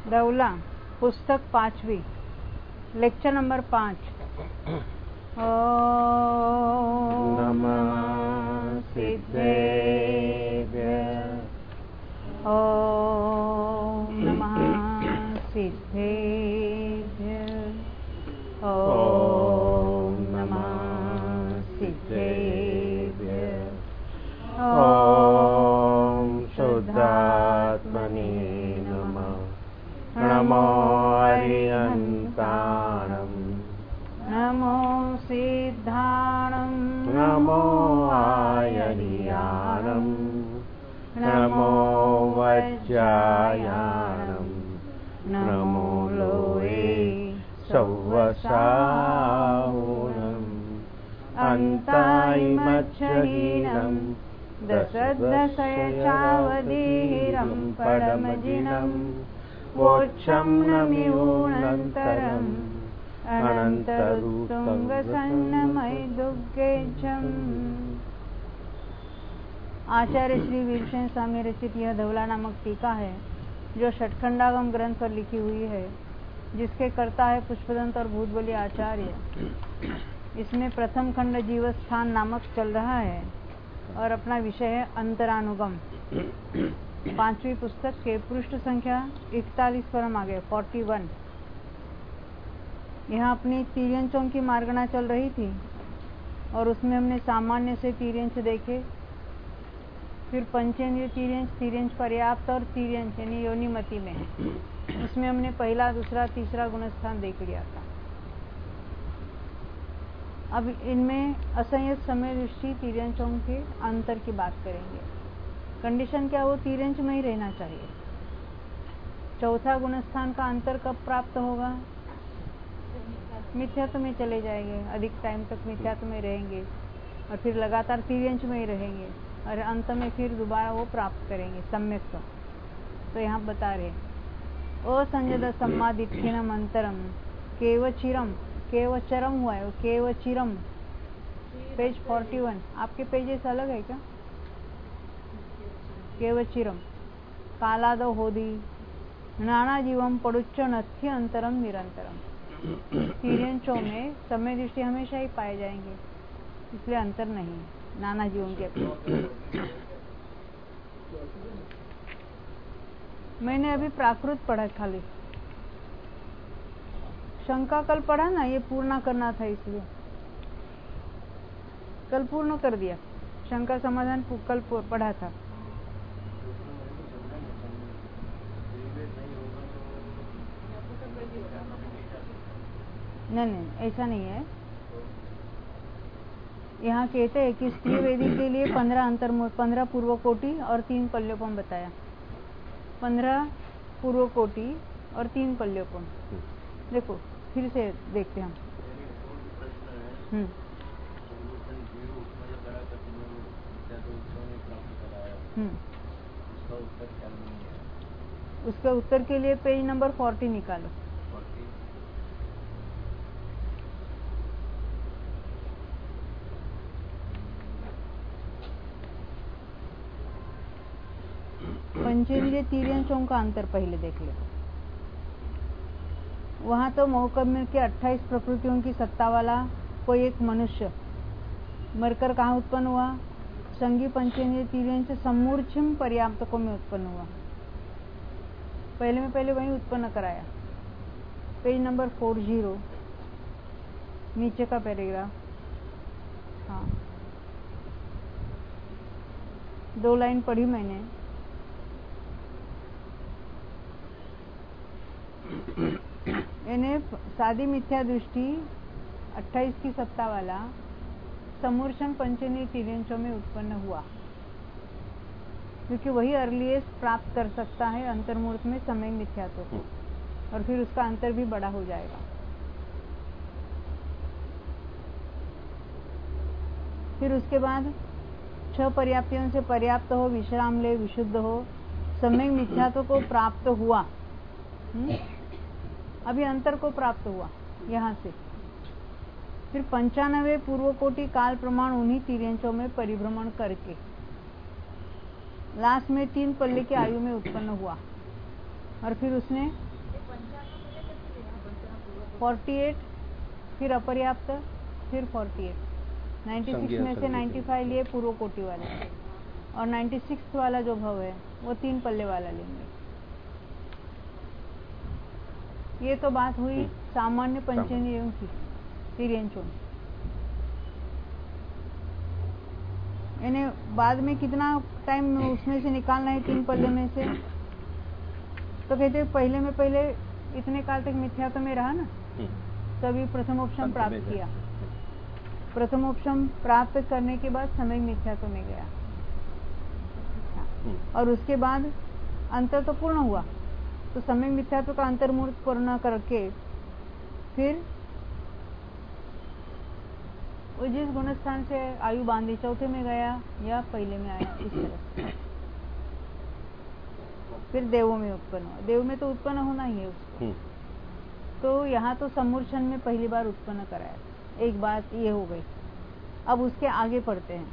रौला पुस्तक 5वीं लेक्चर नंबर 5। ओम नमः सिद्धेभ्यः। ओम नमः सिद्धेभ्यः। ओम नमः सिद्धेभ्यः। ओम शुद्धात्मने नमः। नमो अरिहन्ताणं नमो सिद्धाणं नमो आयर्याणं नमो वज्रायाणं नमो लोये सौवसाहुणम् अन्तायमच्छहीनं दशदशयचावधीरं परमजिनं वोच्छं नमिऊनन्तरम् अनन्तरुत्तुंगसन्नमयदुर्गेशम्। आचार्य श्री वीरसेन स्वामी रचित यह धवला नामक टीका है जो षटखंडागम ग्रंथ पर लिखी हुई है, जिसके कर्ता है पुष्पदंत और भूतबली आचार्य। इसमें प्रथम खंड जीवस्थान नामक चल रहा है और अपना विषय है अंतरानुगम। 5वीं पुस्तक के पृष्ठ संख्या 41 पर हम आ गए 41। यहाँ अपनी तिर्यंचों की मार्गना चल रही थी और उसमें हमने सामान्य से तिर्यंच देखे, फिर पंचेंद्रिय तिर्यंच, तिर्यंच पर्याप्त और तिर्यंच यानी योनिमति में, उसमें हमने पहला, दूसरा, तीसरा गुणस्थान देख लिया था। अब इनमें असंयत समय दृष्टि तिर्यंचों के अंतर की बात करेंगे। कंडीशन क्या, वो तिर्यंच में ही रहना चाहिए। चौथा गुणस्थान का अंतर कब प्राप्त होगा? मिथ्यात्व में चले जाएंगे, अधिक टाइम तक मिथ्यात्व में रहेंगे और फिर लगातार तिर्यंच में ही रहेंगे और अंत में फिर दोबारा वो प्राप्त करेंगे सम्यक्त्व। तो यहाँ बता रहे असंजद सम्मादिठ्ठिनम अंतरम केवचिरम, केवचरम हुआ है, केवचिरम, पेज 41। आपके पेजेस अलग है क्या? केवचिरम कालादो होदी नाना जीवम पड़ुच्च नथ्य अंतरम निरंतरम। तिर्यंचों में समय दृष्टि हमेशा ही पाए जाएंगे, इसलिए अंतर नहीं है नाना जीवों के अपेक्षा। मैंने अभी प्राकृत पढ़ा खाली, शंका कल पढ़ा ना, ये पूर्ण करना था इसलिए कल पूर्ण कर दिया। शंका समाधान कल पढ़ा था। नहीं, ऐसा नहीं है। यहाँ कहते हैं कि स्त्री वेदी के लिए 15 पूर्व कोटि और 3 पल्योपम बताया। 15 पूर्व कोटि और 3 पल्योपम। देखो फिर से देखते हैं हम। उसका उत्तर के लिए पेज नंबर 40 निकालो। पंचेंद्रिय तिर्यंचों का अंतर पहले देख ले। वहां तो मोहकम्य के 28 प्रकृतियों की सत्ता वाला कोई एक मनुष्य मरकर कहाँ उत्पन्न हुआ? संगी पंचेंद्रिय तिर्यंच समूर्छिम पर्याप्तकों में उत्पन्न हुआ। पहले वहीं उत्पन्न कराया। पेज नंबर 40 नीचे का पैराग्राफ। हाँ, 2 लाइन पढ़ी मैंने। यानी सादी मिथ्या दृष्टि 28 की सत्ता वाला समूर्छन पंचेंद्रिय तिर्यंचों में उत्पन्न हुआ, क्योंकि वही अर्लीस्ट प्राप्त कर सकता है अंतर्मूर्त में समय मिथ्यात्व को, और फिर उसका अंतर भी बड़ा हो जाएगा। फिर उसके बाद 6 पर्याप्तियों से पर्याप्त हो, विश्राम ले, विशुद्ध हो, समय मिथ्यात्व को प्राप्त हुआ। अभी अंतर को प्राप्त हुआ यहाँ से। फिर 95 पूर्व कोटि काल प्रमाण उन्हीं तिर्यंचों में परिभ्रमण करके लास्ट में 3 पल्ले की आयु में उत्पन्न हुआ और फिर उसने 48, फिर अपर्याप्त, फिर 48। 96 में से 95 लिए पूर्व कोटि वाले, और 96 वाला जो भव है वो 3 पल्ले वाला लेंगे। ये तो बात हुई सामान्य पंचेंद्रियों की, तिर्यंचों। यानी बाद में कितना टाइम उसमें से निकालना है 3 पल्ले में से, तो कहते पहले इतने काल तक मिथ्यात्व में रहा ना, तभी प्रथमोपशम प्राप्त किया। प्रथमोपशम प्राप्त करने के बाद समय मिथ्यात्व में गया, और उसके बाद अंतर तो पूर्ण हुआ, तो समय मिथ्यात्व का अंतर्मूर्त पूर्ण करके फिर वो जिस गुणस्थान से आयु बांधी चौथे में गया या पहले में आया, इस तरह से। फिर देवों में उत्पन्न हुआ। देव में तो उत्पन्न होना ही है उसको, तो यहाँ तो समूर्छन में पहली बार उत्पन्न कराया। एक बात ये हो गई। अब उसके आगे पढ़ते हैं।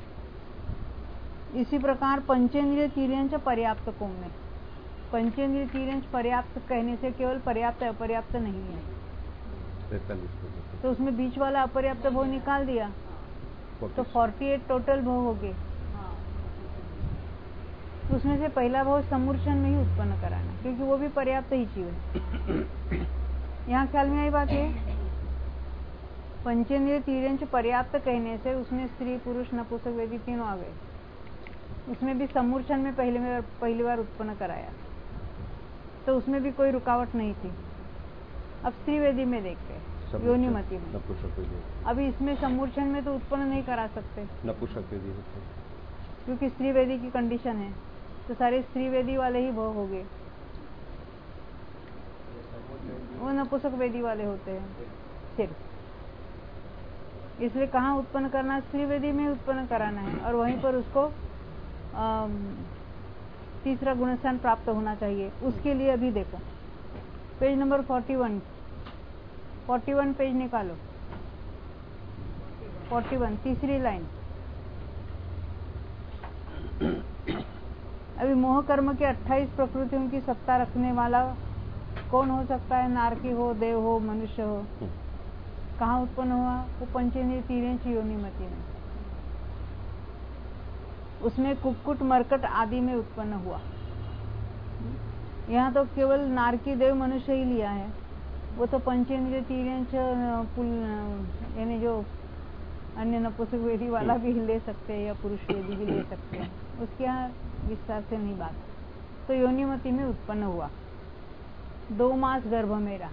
इसी प्रकार पंचेंद्रिय तिर्यंच पर्याप्त कोम में, पंचेंद्रिय तिर्यंच पर्याप्त कहने से केवल पर्याप्त अपर्याप्त नहीं है, तो उसमें बीच वाला अपर्याप्त भव निकाल दिया, तो 48 टोटल भव हो गए। उसमें से पहला भव समूर्छन में ही उत्पन्न कराना, क्योंकि वो भी पर्याप्त ही चीज है। यहाँ ख्याल में आई बात है, पंचेंद्रिय तिर्यंच पर्याप्त कहने से उसमें स्त्री पुरुष नपुंसक वेदी तीनों आ गए। उसमें भी समूर्छन में पहली बार उत्पन्न कराया, तो उसमें भी कोई रुकावट नहीं थी। अब स्त्री वेदी में देखते हैं, योनिमति में। अभी इसमें समूर्छन में तो उत्पन्न नहीं करा सकते, नपुंसक वेदी, क्योंकि स्त्री वेदी की कंडीशन है, तो सारे स्त्री वेदी वाले ही भव हो गए, वो नपुंसक वेदी वाले होते हैं सिर्फ। इसलिए कहाँ उत्पन्न करना, स्त्री वेदी में उत्पन्न कराना है, और वहीं पर उसको तीसरा गुणस्थान प्राप्त होना चाहिए। उसके लिए अभी देखो पेज नंबर 41 पेज निकालो। 41 तीसरी लाइन। अभी मोह कर्म के 28 प्रकृतियों की सत्ता रखने वाला कौन हो सकता है? नारकी हो, देव हो, मनुष्य हो। कहाँ उत्पन्न हुआ? वो पंचेंद्रिय तिर्यंच योनिमति में। उसमें कुक्कुट मरकट आदि में उत्पन्न हुआ। यहाँ तो केवल नारकी देव मनुष्य ही लिया है, वो तो पंचेंद्रिय तिर्यंच यानी जो अन्य नपुंसक वेदी वाला भी ले सकते हैं या पुरुष वेदी भी ले सकते हैं, उसके यहाँ विस्तार से नहीं बात। तो योनिमति में उत्पन्न हुआ, 2 मास गर्भ में रहा,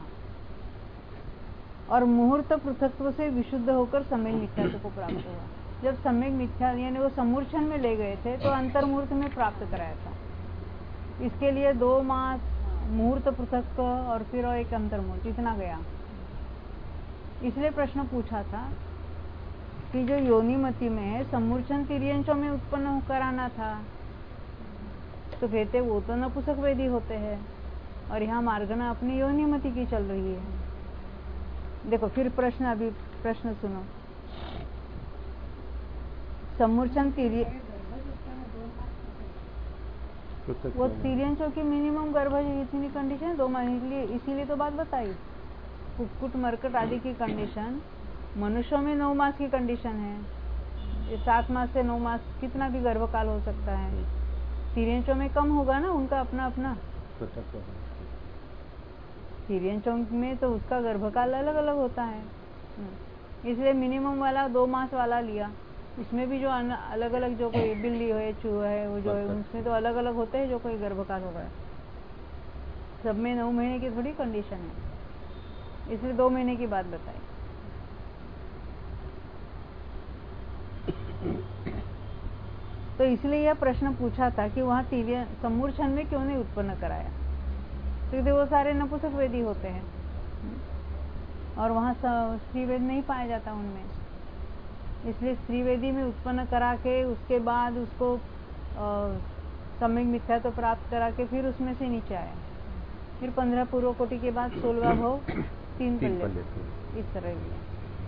और मुहूर्त पृथक्त्व से विशुद्ध होकर सम्यक मिथ्यात्व को प्राप्त हुआ। जब सम्यक मिथ्या यानी वो समूर्छन में ले गए थे, तो अंतर्मुहूर्त में प्राप्त कराया था। इसके लिए 2 मास मुहूर्त पृथक्त्व और फिर एक अंतर्मुहूर्त, इतना गया। इसलिए प्रश्न पूछा था कि जो योनिमति में है, समूर्छन तिर्यंचों में उत्पन्न कराना था, तो कहते वो तो नपुंसक वेदी होते हैं, और यहाँ मार्गना अपनी योनिमति की चल रही है। देखो फिर प्रश्न, अभी प्रश्न सुनो। समूर्छन वो तिर्यंचों की मिनिमम गर्भ इतनी कंडीशन 2 मास, इसीलिए तो बात बताई। कुक्कुट मरकट आदि की कंडीशन, मनुष्यों में 9 मास की कंडीशन है। ये 7 मास से 9 मास कितना भी गर्भकाल हो सकता है। तिर्यंचों में कम होगा ना, उनका अपना अपना। तिर्यंचों में तो उसका गर्भकाल अलग अलग होता है, इसलिए मिनिमम वाला 2 मास वाला लिया। इसमें भी जो अलग अलग, जो कोई बिल्ली है, चूहा है, वो जो है उसमें तो अलग अलग होते हैं, जो कोई गर्भकाल होगा। सब में 9 महीने की थोड़ी कंडीशन है, इसलिए 2 महीने की बात बताई। तो इसलिए यह प्रश्न पूछा था कि वहाँ समूर्छन में क्यों नहीं उत्पन्न कराया, क्योंकि वो सारे नपुंसक वेदी होते हैं, और वहाँ स्त्री वेद नहीं पाया जाता उनमें। इसलिए स्त्री वेदी में उत्पन्न करा के उसके बाद उसको सम्यक मिथ्यात्व प्राप्त करा के फिर उसमें से नीचे आया। फिर 15 पूर्व कोटि के बाद 16वां भव 3 पल्ले, इस तरह लिया।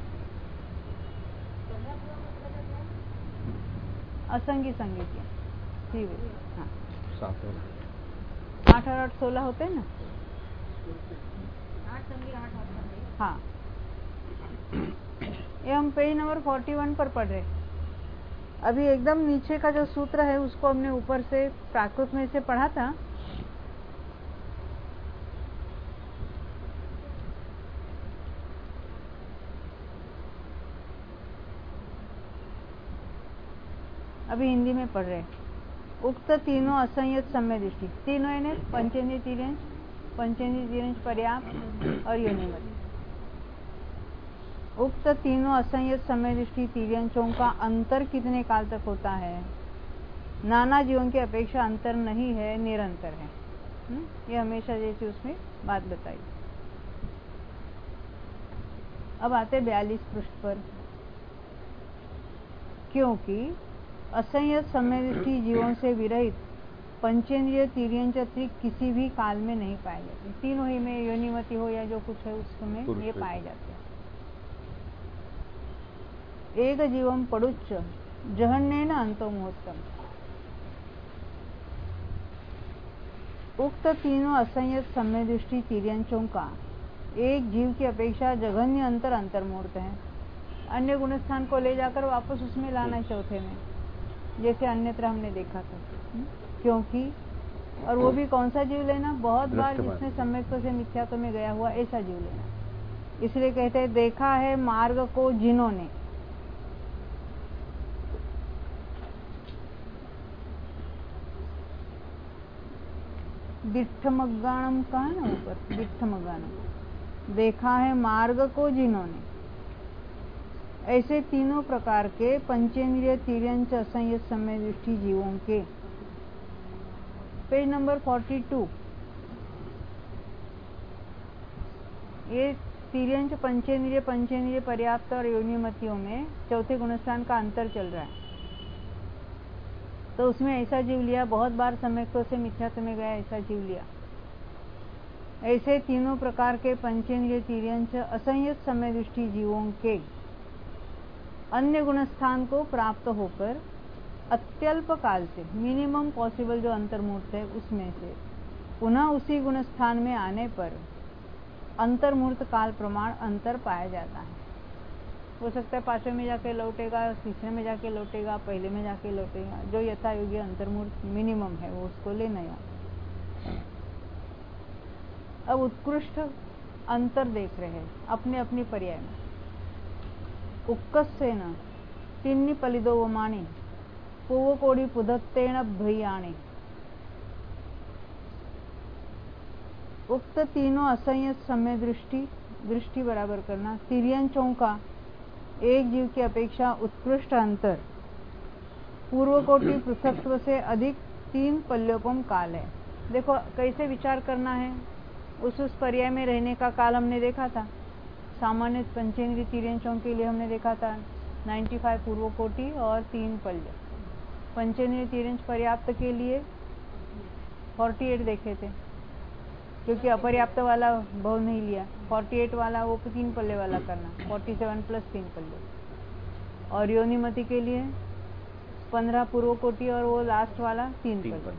असंगी संगी किया स्त्री वेदी। हाँ, 8 और 8 16 होते हैं ना। हाँ, ये हम पेज नंबर 41 पर पढ़ रहे। अभी एकदम नीचे का जो सूत्र है उसको हमने ऊपर से प्राकृत में से पढ़ा था। अभी हिंदी में पढ़ रहे। उक्त तीनों असंयत सम्य दृष्टि, तीनों है पंचेंद्रिय तिर्यंश, पंचेंद्रिय तिर्यंश पर्याप्त और योनिमति। उक्त तीनों असंयत सम्य दृष्टि तिर्यंशों का अंतर कितने काल तक होता है? नाना जीवों की अपेक्षा अंतर नहीं है, निरंतर है। ये हमेशा जैसे उसमें बात बताई। अब आते 42 पृष्ठ पर। क्योंकि असंयत सम्य दृष्टि जीवों से विरहित पंचेंद्रिय तिर्यंश अतिरिक्त किसी भी काल में नहीं पाए जाते। तीनों ही में योनिमति हो या जो कुछ है उसमें ये पाए जाते हैं। एक जीवम पड़ुच्च जहन्नेन अंतो मुहूर्तम। उक्त तीनों असंयत सम्य दृष्टि तिर्यंशों का एक जीव की अपेक्षा जघन्य अंतर अंतर्मूर्त है। अन्य गुणस्थान को ले जाकर वापस उसमें लाना चौथे में, जैसे अन्यत्र हमने देखा था। क्योंकि और वो भी कौन सा जीव लेना? बहुत बार जिसने सम्यक्त्व से मिथ्यात्व में गया हुआ ऐसा जीव लेना। इसलिए कहते हैं देखा है मार्ग को जिन्होंने। दिट्ठमग्गाणम कहा ना ऊपर, दिट्ठमग्गाणम, देखा है मार्ग को जिन्होंने। ऐसे तीनों प्रकार के पंचेंद्रिय तिर्यंश असंयत सम्य दृष्टि जीवों के, पेज नंबर 42। ये तिर्यंश पंचेंद्रिय, पंचेंद्रिय पर्याप्त और योनिमतियों में चौथे गुणस्थान का अंतर चल रहा है। तो उसमें ऐसा जीव लिया, बहुत बार सम्यक्त्व से मिथ्यात्व में गया ऐसा जीव लिया। ऐसे तीनों प्रकार के पंचेंद्रिय तिर्यंश असंयत सम्य दृष्टि जीवों के अन्य गुणस्थान को प्राप्त होकर अत्यल्प काल से, मिनिमम पॉसिबल जो अंतर्मूर्त है उसमें से पुनः उसी गुणस्थान में आने पर अंतर्मूर्त काल प्रमाण अंतर पाया जाता है। हो सकता है पांचवें में जाके लौटेगा, तीसरे में जाके लौटेगा, पहले में जाके लौटेगा। जो यथा योग्य अंतर्मूर्त मिनिमम है वो उसको लेना है। अब उत्कृष्ट अंतर देख रहे हैं अपने अपनी पर्याय में। उक्कस्सेन तिन्नि पलिदोवमानि पूवकोड़ी पुदत्तेन भयाणि। उक्त तीनों असंयत सम्य दृष्टि बराबर करना तिर्यंशों का एक जीव की अपेक्षा उत्कृष्ट अंतर पूर्वकोटि पृथक्त्व से अधिक 3 पल्योपम काल है। देखो कैसे विचार करना है। उस पर्याय में रहने का काल हमने देखा था। सामान्य पंचेंद्रिय तिर्यंशों के लिए हमने देखा था 95 पूर्वकोटि और 3 पल्य। पंचेंद्रिय तिर्यंश पर्याप्त के लिए 48 देखे थे, क्योंकि अपर्याप्त वाला बहु नहीं लिया। 48 वाला वो 3 पल्ले वाला करना, 47 प्लस 3 पल्ले। और योनिमति के लिए 15 पूर्वकोटि और वो लास्ट वाला 3 पल्ले।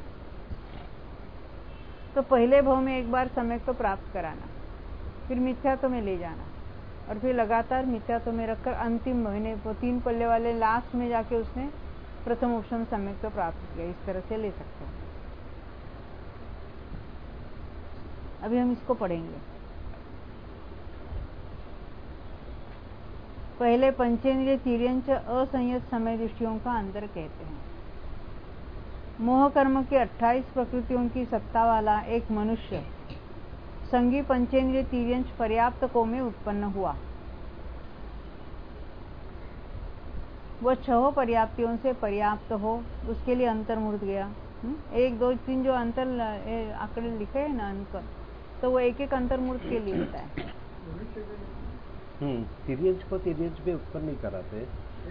तो पहले भाव में एक बार सम्यक तो प्राप्त कराना, फिर मिथ्यात्व में ले जाना और फिर लगातार मिथ्यात्व में रखकर अंतिम महीने को 3 पल्ले वाले लास्ट में जाके उसने प्रथम ऑप्शन सम्यक तो प्राप्त किया। इस तरह से ले सकते हैं। अभी हम इसको पढ़ेंगे। पहले पंचेंद्रिय तिर्यंश असंयत समय दृष्टियों का अंतर कहते हैं। मोह कर्म की 28 प्रकृतियों की सत्ता वाला एक मनुष्य संगी पंचेंद्रिय तिर्यंश पर्याप्त को में उत्पन्न हुआ। वह 6 पर्याप्तियों से पर्याप्त हो उसके लिए अंतर्मूर्त गया। 1 2 3 जो अंतर आंकड़े लिखे हैं ना अंक, तो वो एक एक अंतर्मूर्त के लिए होता है। तिर्यंश को तिर्यंश में उत्पन्न नहीं कराते।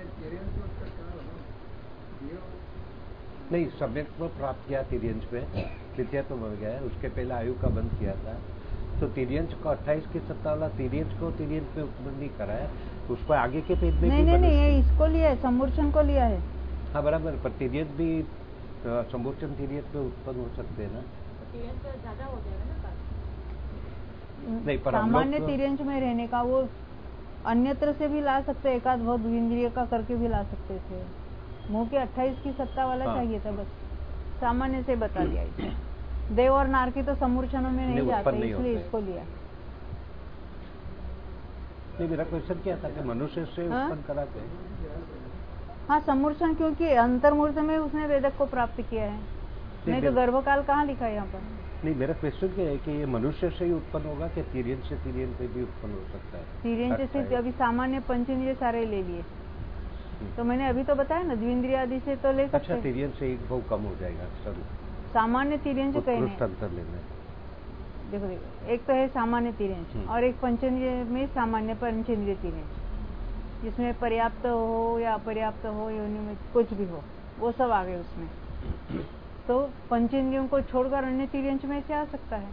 नहीं, सम्यक्त्व प्राप्त किया तिर्यंश में, मिथ्यात्व बन गया है, उसके पहले आयु का बंद किया था। तो तिर्यंश को 28 की सत्ता वाला तिर्यंश को तिर्यंश में उत्पन्न नहीं कराया, उसको आगे के पेज में नहीं, ये इसको लिया है, सम्मूर्छन को लिया है। हाँ बराबर, पर तिर्यंश भी सम्मूर्छन तिर्यंश में उत्पन्न हो सकते हैं ना। तिर्यंश ज्यादा हो जाएगा ना। नहीं, पर सामान्य तिर्यंच में रहने का वो अन्यत्र से भी ला सकते, एकाध बहुत द्विंद्रिय का करके भी ला सकते थे। मोह के 28 की सत्ता वाला चाहिए था, बस सामान्य से बता दिया इसे। देव और नार की तो समूर्छनों में नहीं जाते, इसलिए इसको लिया। नहीं, मेरा क्वेश्चन क्या था कि मनुष्य से उत्पन्न कराते हैं। हाँ, समूर्छन, क्योंकि अंतर्मूर्त में उसने वेदक को प्राप्त किया है, नहीं तो गर्भकाल कहाँ लिखा है यहाँ पर। नहीं, मेरा क्वेश्चन क्या है कि ये मनुष्य से ही उत्पन्न होगा कि तिर्यंच से तिर्यंच पे भी उत्पन्न हो सकता है? तिर्यंच से अभी सामान्य पंचेंद्रिय सारे ले लिए, तो मैंने अभी तो बताया ना, द्विंद्रिय आदि से तो ले सकते। अच्छा, तिर्यंच से एक बहु कम हो जाएगा सर। सामान्य तिर्यंच कहने अंतर लेना। देखो, एक तो है सामान्य तिर्यंच और एक पंचेंद्रिय में सामान्य पंचेंद्रिय तिर्यंच, जिसमें पर्याप्त हो या अपर्याप्त हो, योनि में कुछ भी हो, वो सब आ गए उसमें। तो पंचेंद्रियों को छोड़कर अन्य तिर्यंच में से आ सकता है,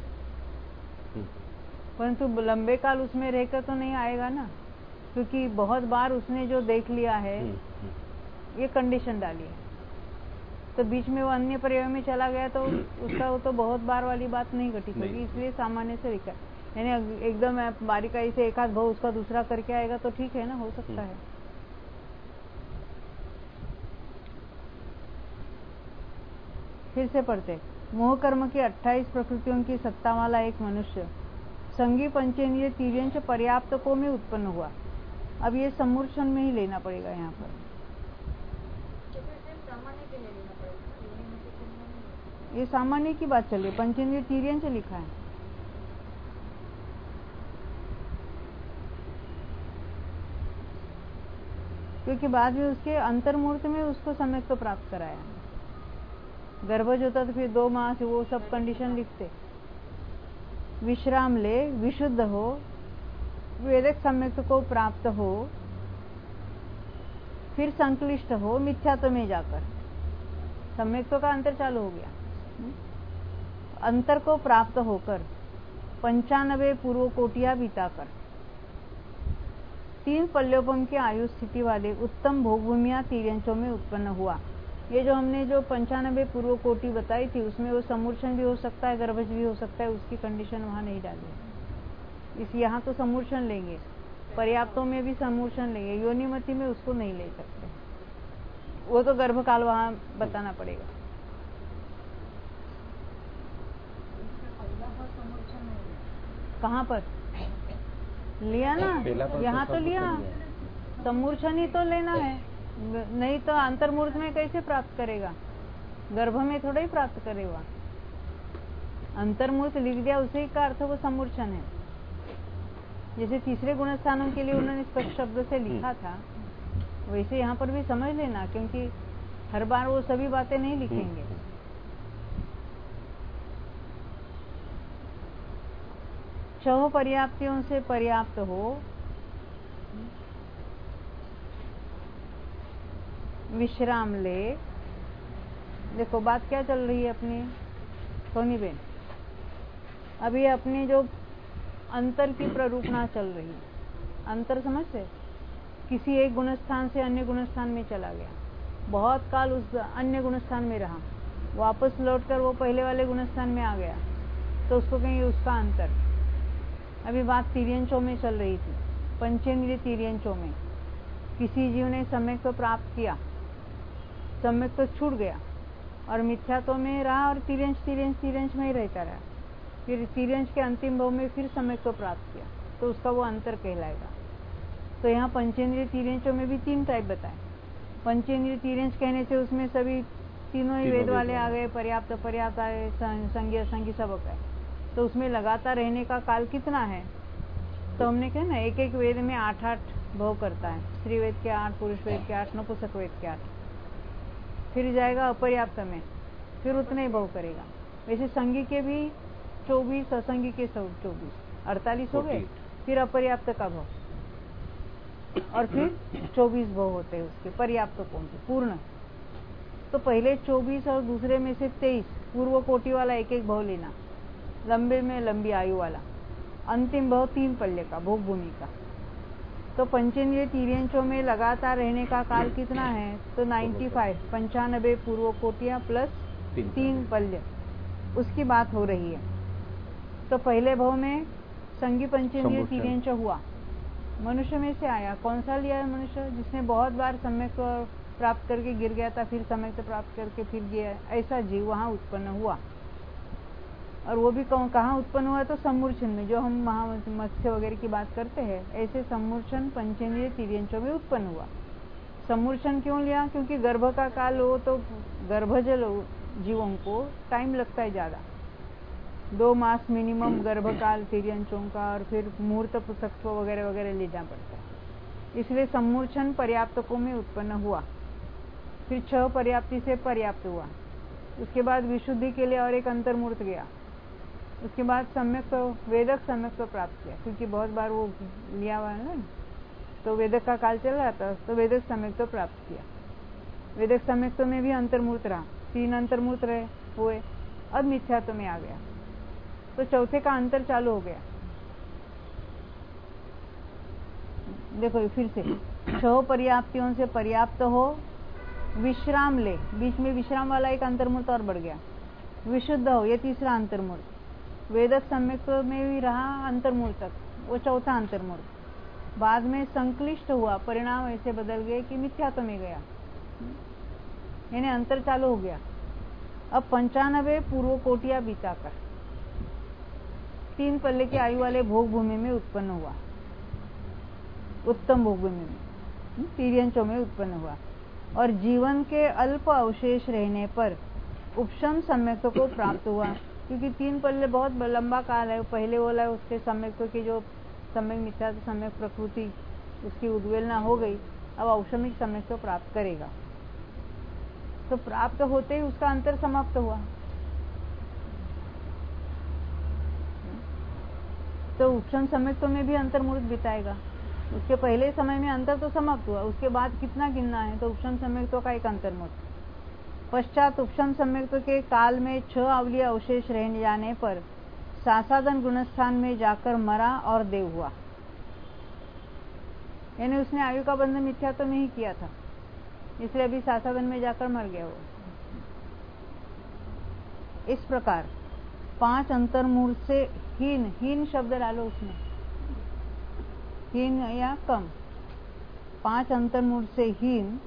परंतु लंबे काल उसमें रहकर तो नहीं आएगा ना, क्योंकि बहुत बार उसने जो देख लिया है, ये कंडीशन डाली है, तो बीच में वो अन्य पर्याय में चला गया तो उसका वो तो बहुत बार वाली बात नहीं घटित होगी, इसलिए सामान्य से लिखा। यानी एकदम बारीकाई से एक आध भाव उसका दूसरा करके आएगा तो ठीक है ना, हो सकता है। फिर से पढ़ते, मोह कर्म की 28 प्रकृतियों की सत्ता वाला एक मनुष्य संगी पंचेंद्रिय तिर्यंच पर्याप्त को में उत्पन्न हुआ। अब ये समूर्छन में ही लेना पड़ेगा यहाँ पर। ये सामान्य की बात चल रही, पंचेंद्रिय तिर्यंच लिखा है। क्योंकि बाद में उसके अंतर्मूर्त में उसको सम्यक तो प्राप्त कराया, गर्भज होता तो फिर 2 माह से वो सब कंडीशन लिखते। विश्राम ले, विशुद्ध हो, वेदक सम्यक को प्राप्त हो, फिर संक्लिष्ट हो मिथ्यात्व में जाकर, सम्यक का अंतर चालू हो गया। अंतर को प्राप्त होकर 95 पूर्व कोटियां बिताकर 3 पल्योपम की आयु स्थिति वाले उत्तम भोगभूमिया तिर्यंचों में उत्पन्न हुआ। ये जो हमने जो 95 पूर्व कोटि बताई थी, उसमें वो समूर्छन भी हो सकता है, गर्भज भी हो सकता है, उसकी कंडीशन वहां नहीं डाली। इस यहाँ तो समूर्छन लेंगे, पर्याप्तों में भी समूर्छन लेंगे, योनिमति में उसको नहीं ले सकते, वो तो गर्भकाल वहां बताना पड़ेगा। कहाँ पर लिया ना, यहाँ तो लिया, समूर्छन ही तो लेना है, नहीं तो अंतर्मूर्त में कैसे प्राप्त करेगा, गर्भ में थोड़ा ही प्राप्त करेगा। अंतर्मूर्त लिख दिया, उसी का अर्थ वो समूर्छन है। जैसे तीसरे गुण स्थानों के लिए उन्होंने स्पष्ट शब्द से लिखा था, वैसे यहाँ पर भी समझ लेना, क्योंकि हर बार वो सभी बातें नहीं लिखेंगे। छह पर्याप्तियों से पर्याप्त हो, विश्राम ले। देखो बात क्या चल रही है अपनी सोनी बेन, अभी अपनी जो अंतर की प्ररूपणा चल रही है, अंतर समझते, किसी एक गुणस्थान से अन्य गुणस्थान में चला गया, बहुत काल उस अन्य गुणस्थान में रहा, वापस लौटकर वो पहले वाले गुणस्थान में आ गया, तो उसको कहेंगे उसका अंतर। अभी बात तिर्यंचों में चल रही थी, पंचेंद्रिय तिर्यंचों में किसी जीव ने सम्यक तो प्राप्त किया, सम्यक तो छूट गया और मिथ्यात्व में रहा और तिर्यंच में ही रहता रहा, फिर तिर्यंच के अंतिम भाव में फिर सम्यक तो प्राप्त किया, तो उसका वो अंतर कहलाएगा। तो यहाँ पंचेंद्रिय तिर्यंचों में भी 3 टाइप बताए। पंचेंद्रिय तिर्यंच कहने से उसमें सभी तीनों ही वेद वाले आ गए, पर्याप्त पर्याप्त आए, संज्ञ असंज्ञ सब है। तो उसमें लगातार रहने का काल कितना है, तो हमने कहा ना, एक एक वेद में 8-8 भव करता है, स्त्री वेद के 8, पुरुष वेद के 8, नपुंसक वेद के 8, फिर जाएगा अपर्याप्त में, फिर उतने ही भव करेगा। वैसे संगी के भी 24, असंगी के 24, 48 हो गए, फिर अपर्याप्त का भव, और फिर 24 भव होते हैं उसके पर्याप्त कौन से पूर्ण। तो पहले 24 और दूसरे में से 23 पूर्व कोटि वाला एक एक भव लेना, लंबे में लंबी आयु वाला, अंतिम भव 3 पल्ले का भोग भूमि का। तो पंचेंद्रिय तिर्यंचों में लगातार रहने का काल कितना है, तो 95 पूर्व कोटियां प्लस 3 पल्य, उसकी बात हो रही है। तो पहले भव में संगी पंचेंद्रिय तिर्यंच हुआ, मनुष्य में से आया। कौन सा लिया है मनुष्य? जिसने बहुत बार सम्यक प्राप्त करके गिर गया था, फिर सम्यक प्राप्त करके फिर गया, ऐसा जीव वहां उत्पन्न हुआ। और वो भी कहाँ उत्पन्न हुआ? तो सम्मूर्छन में, जो हम मत्स्य वगैरह की बात करते हैं, ऐसे सम्मूर्छन पंचेंद्रिय तिर्यंचों में उत्पन्न हुआ। सम्मूर्छन क्यों लिया? क्योंकि गर्भ का काल हो तो गर्भजल जीवों को टाइम लगता है ज्यादा, 2 मास मिनिमम गर्भकाल तिर्यंचों का, और फिर मुहूर्त पुस्तक वगैरह वगैरह लेना पड़ता है। इसलिए सम्मूर्छन पर्याप्तकों में उत्पन्न हुआ, फिर 6 पर्याप्ति से पर्याप्त हुआ, उसके बाद विशुद्धि के लिए और एक अंतर्मूर्त गया, उसके बाद सम्यक वेदक सम्यक प्राप्त किया, क्योंकि बहुत बार वो लिया हुआ है ना, तो वेदक का काल चल रहा था, तो वेदक सम्यक प्राप्त किया। वेदक सम्यक में भी अंतर्मूर्त रहा, 3 अंतर्मूर्त रहे हुए, अब मिथ्यात्व में आ गया, तो चौथे का अंतर चालू हो गया। देखो फिर से 6 पर्याप्तियों से पर्याप्त हो, विश्राम ले, बीच में विश्राम वाला एक अंतर्मूर्त और बढ़ गया, विशुद्ध हो, ये तीसरा अंतर्मूर्त, वेदक सम्यक में भी रहा अंतर्मूर्तक, वो चौथा अंतर्मूर्त। बाद में संक्लिष्ट हुआ, परिणाम ऐसे बदल गए कि मिथ्यात्व में गया, यानी अंतर चालू हो गया। अब 95 पूर्व कोटियां बीताकर 3 पल्ले की आयु वाले भोग भूमि में उत्पन्न हुआ, उत्तम भोग भूमि में, तिर्यंचों में उत्पन्न हुआ, और जीवन के अल्प अवशेष रहने पर उपशम सम्यक को प्राप्त हुआ, क्योंकि 3 पल्ले बहुत लंबा काल है, पहले बोला है उसके सम्यक की जो सम्यक मिथ्या सम्यक प्रकृति उसकी उद्वेलना हो गई, अब औषमिक सम्यक तो प्राप्त करेगा, तो प्राप्त होते ही उसका अंतर समाप्त हुआ। तो उपशम सम्यक में भी अंतर्मूर्त बिताएगा, उसके पहले समय में अंतर तो समाप्त हुआ, उसके बाद कितना गिनना है, तो उपशम सम्यक का एक अंतर्मूर्त। पश्चात उपशम सम्यक के काल में 6 अवलीय अवशेष रह जाने पर सासादन गुणस्थान में जाकर मरा और देव हुआ, यानी उसने आयु का बंधन मिथ्यात्व में ही किया था, इसलिए अभी सासादन में जाकर मर गया वो। इस प्रकार 5 अंतर्मूर्त से हीन शब्द डालो उसमें, हीन या कम, 5 अंतर्मूर्त से हीन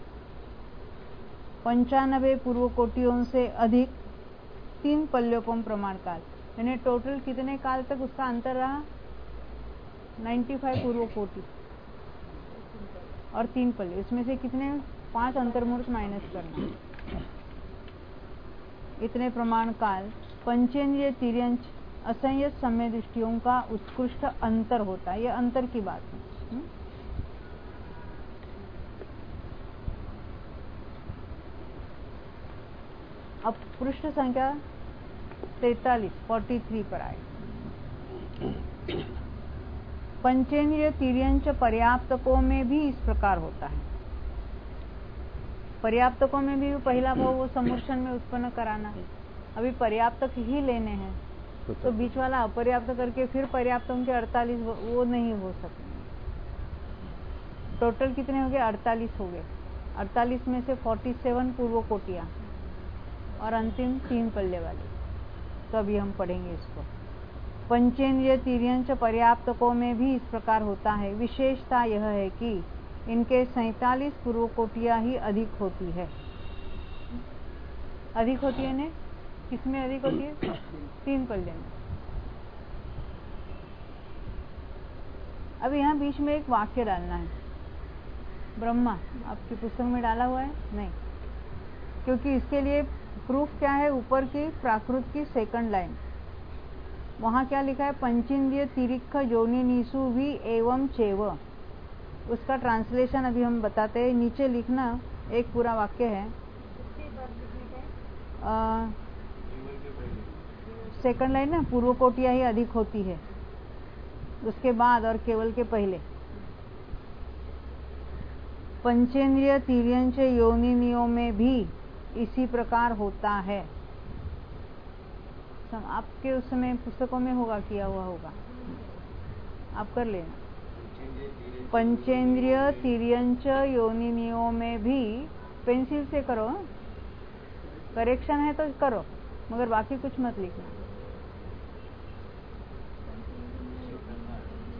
95 पूर्व कोटियों से अधिक 3 पल्योपम प्रमाण काल, यानी टोटल कितने काल तक उसका अंतर रहा? 95 पूर्व कोटि और 3 पल्ले, इसमें से कितने 5 अंतर्मूर्त माइनस करना, इतने प्रमाण काल पंचेंद्रिय तिर्यंच असंयत सम्य दृष्टियों का उत्कृष्ट अंतर होता है। ये अंतर की बात है। अब पृष्ठ संख्या 43 पर आए। पंचेंद्रिय तिर्यंच पर्याप्तकों में भी इस प्रकार होता है। पर्याप्तकों में भी पहला भाव वो सम्मूर्छन में उत्पन्न कराना, अभी पर्याप्तक ही लेने हैं, तो बीच वाला अपर्याप्त करके फिर पर्याप्तों के 48 वो नहीं हो सकते। टोटल कितने हो गए? 48 हो गए। 48 में से 47 पूर्व कोटियां और अंतिम 3 पल्ले वाले। तो अभी हम पढ़ेंगे इसको। पंचेंद्रिय तिर्यंच पर्याप्तकों में भी इस प्रकार होता है। विशेषता यह है कि इनके 47 पूर्व कोटियां ही अधिक होती है। अधिक होती है ने किसमें अधिक होती है? 3 पल्ले में। अब यहाँ बीच में एक वाक्य डालना है। ब्रह्मा आपकी पुस्तक में डाला हुआ है? नहीं, क्योंकि इसके लिए प्रूफ क्या है? ऊपर की प्राकृत की सेकंड लाइन, वहां क्या लिखा है? पंचेंद्रिय तिरिक्ष योनिनीसु भी एवं चेव। उसका ट्रांसलेशन अभी हम बताते हैं। नीचे लिखना, एक पूरा वाक्य है। सेकंड लाइन ना, पूर्व कोटियां ही अधिक होती है, उसके बाद और केवल के पहले पंचेंद्रिय तिर्यंच योनिनियों में भी इसी प्रकार होता है। आपके उस समय पुस्तकों में होगा, किया हुआ होगा, आप कर लेना। पंचेंद्रिय तिर्यंच योनिनियों में भी, पेंसिल से करो, करेक्शन है तो करो, मगर बाकी कुछ मत लिखना।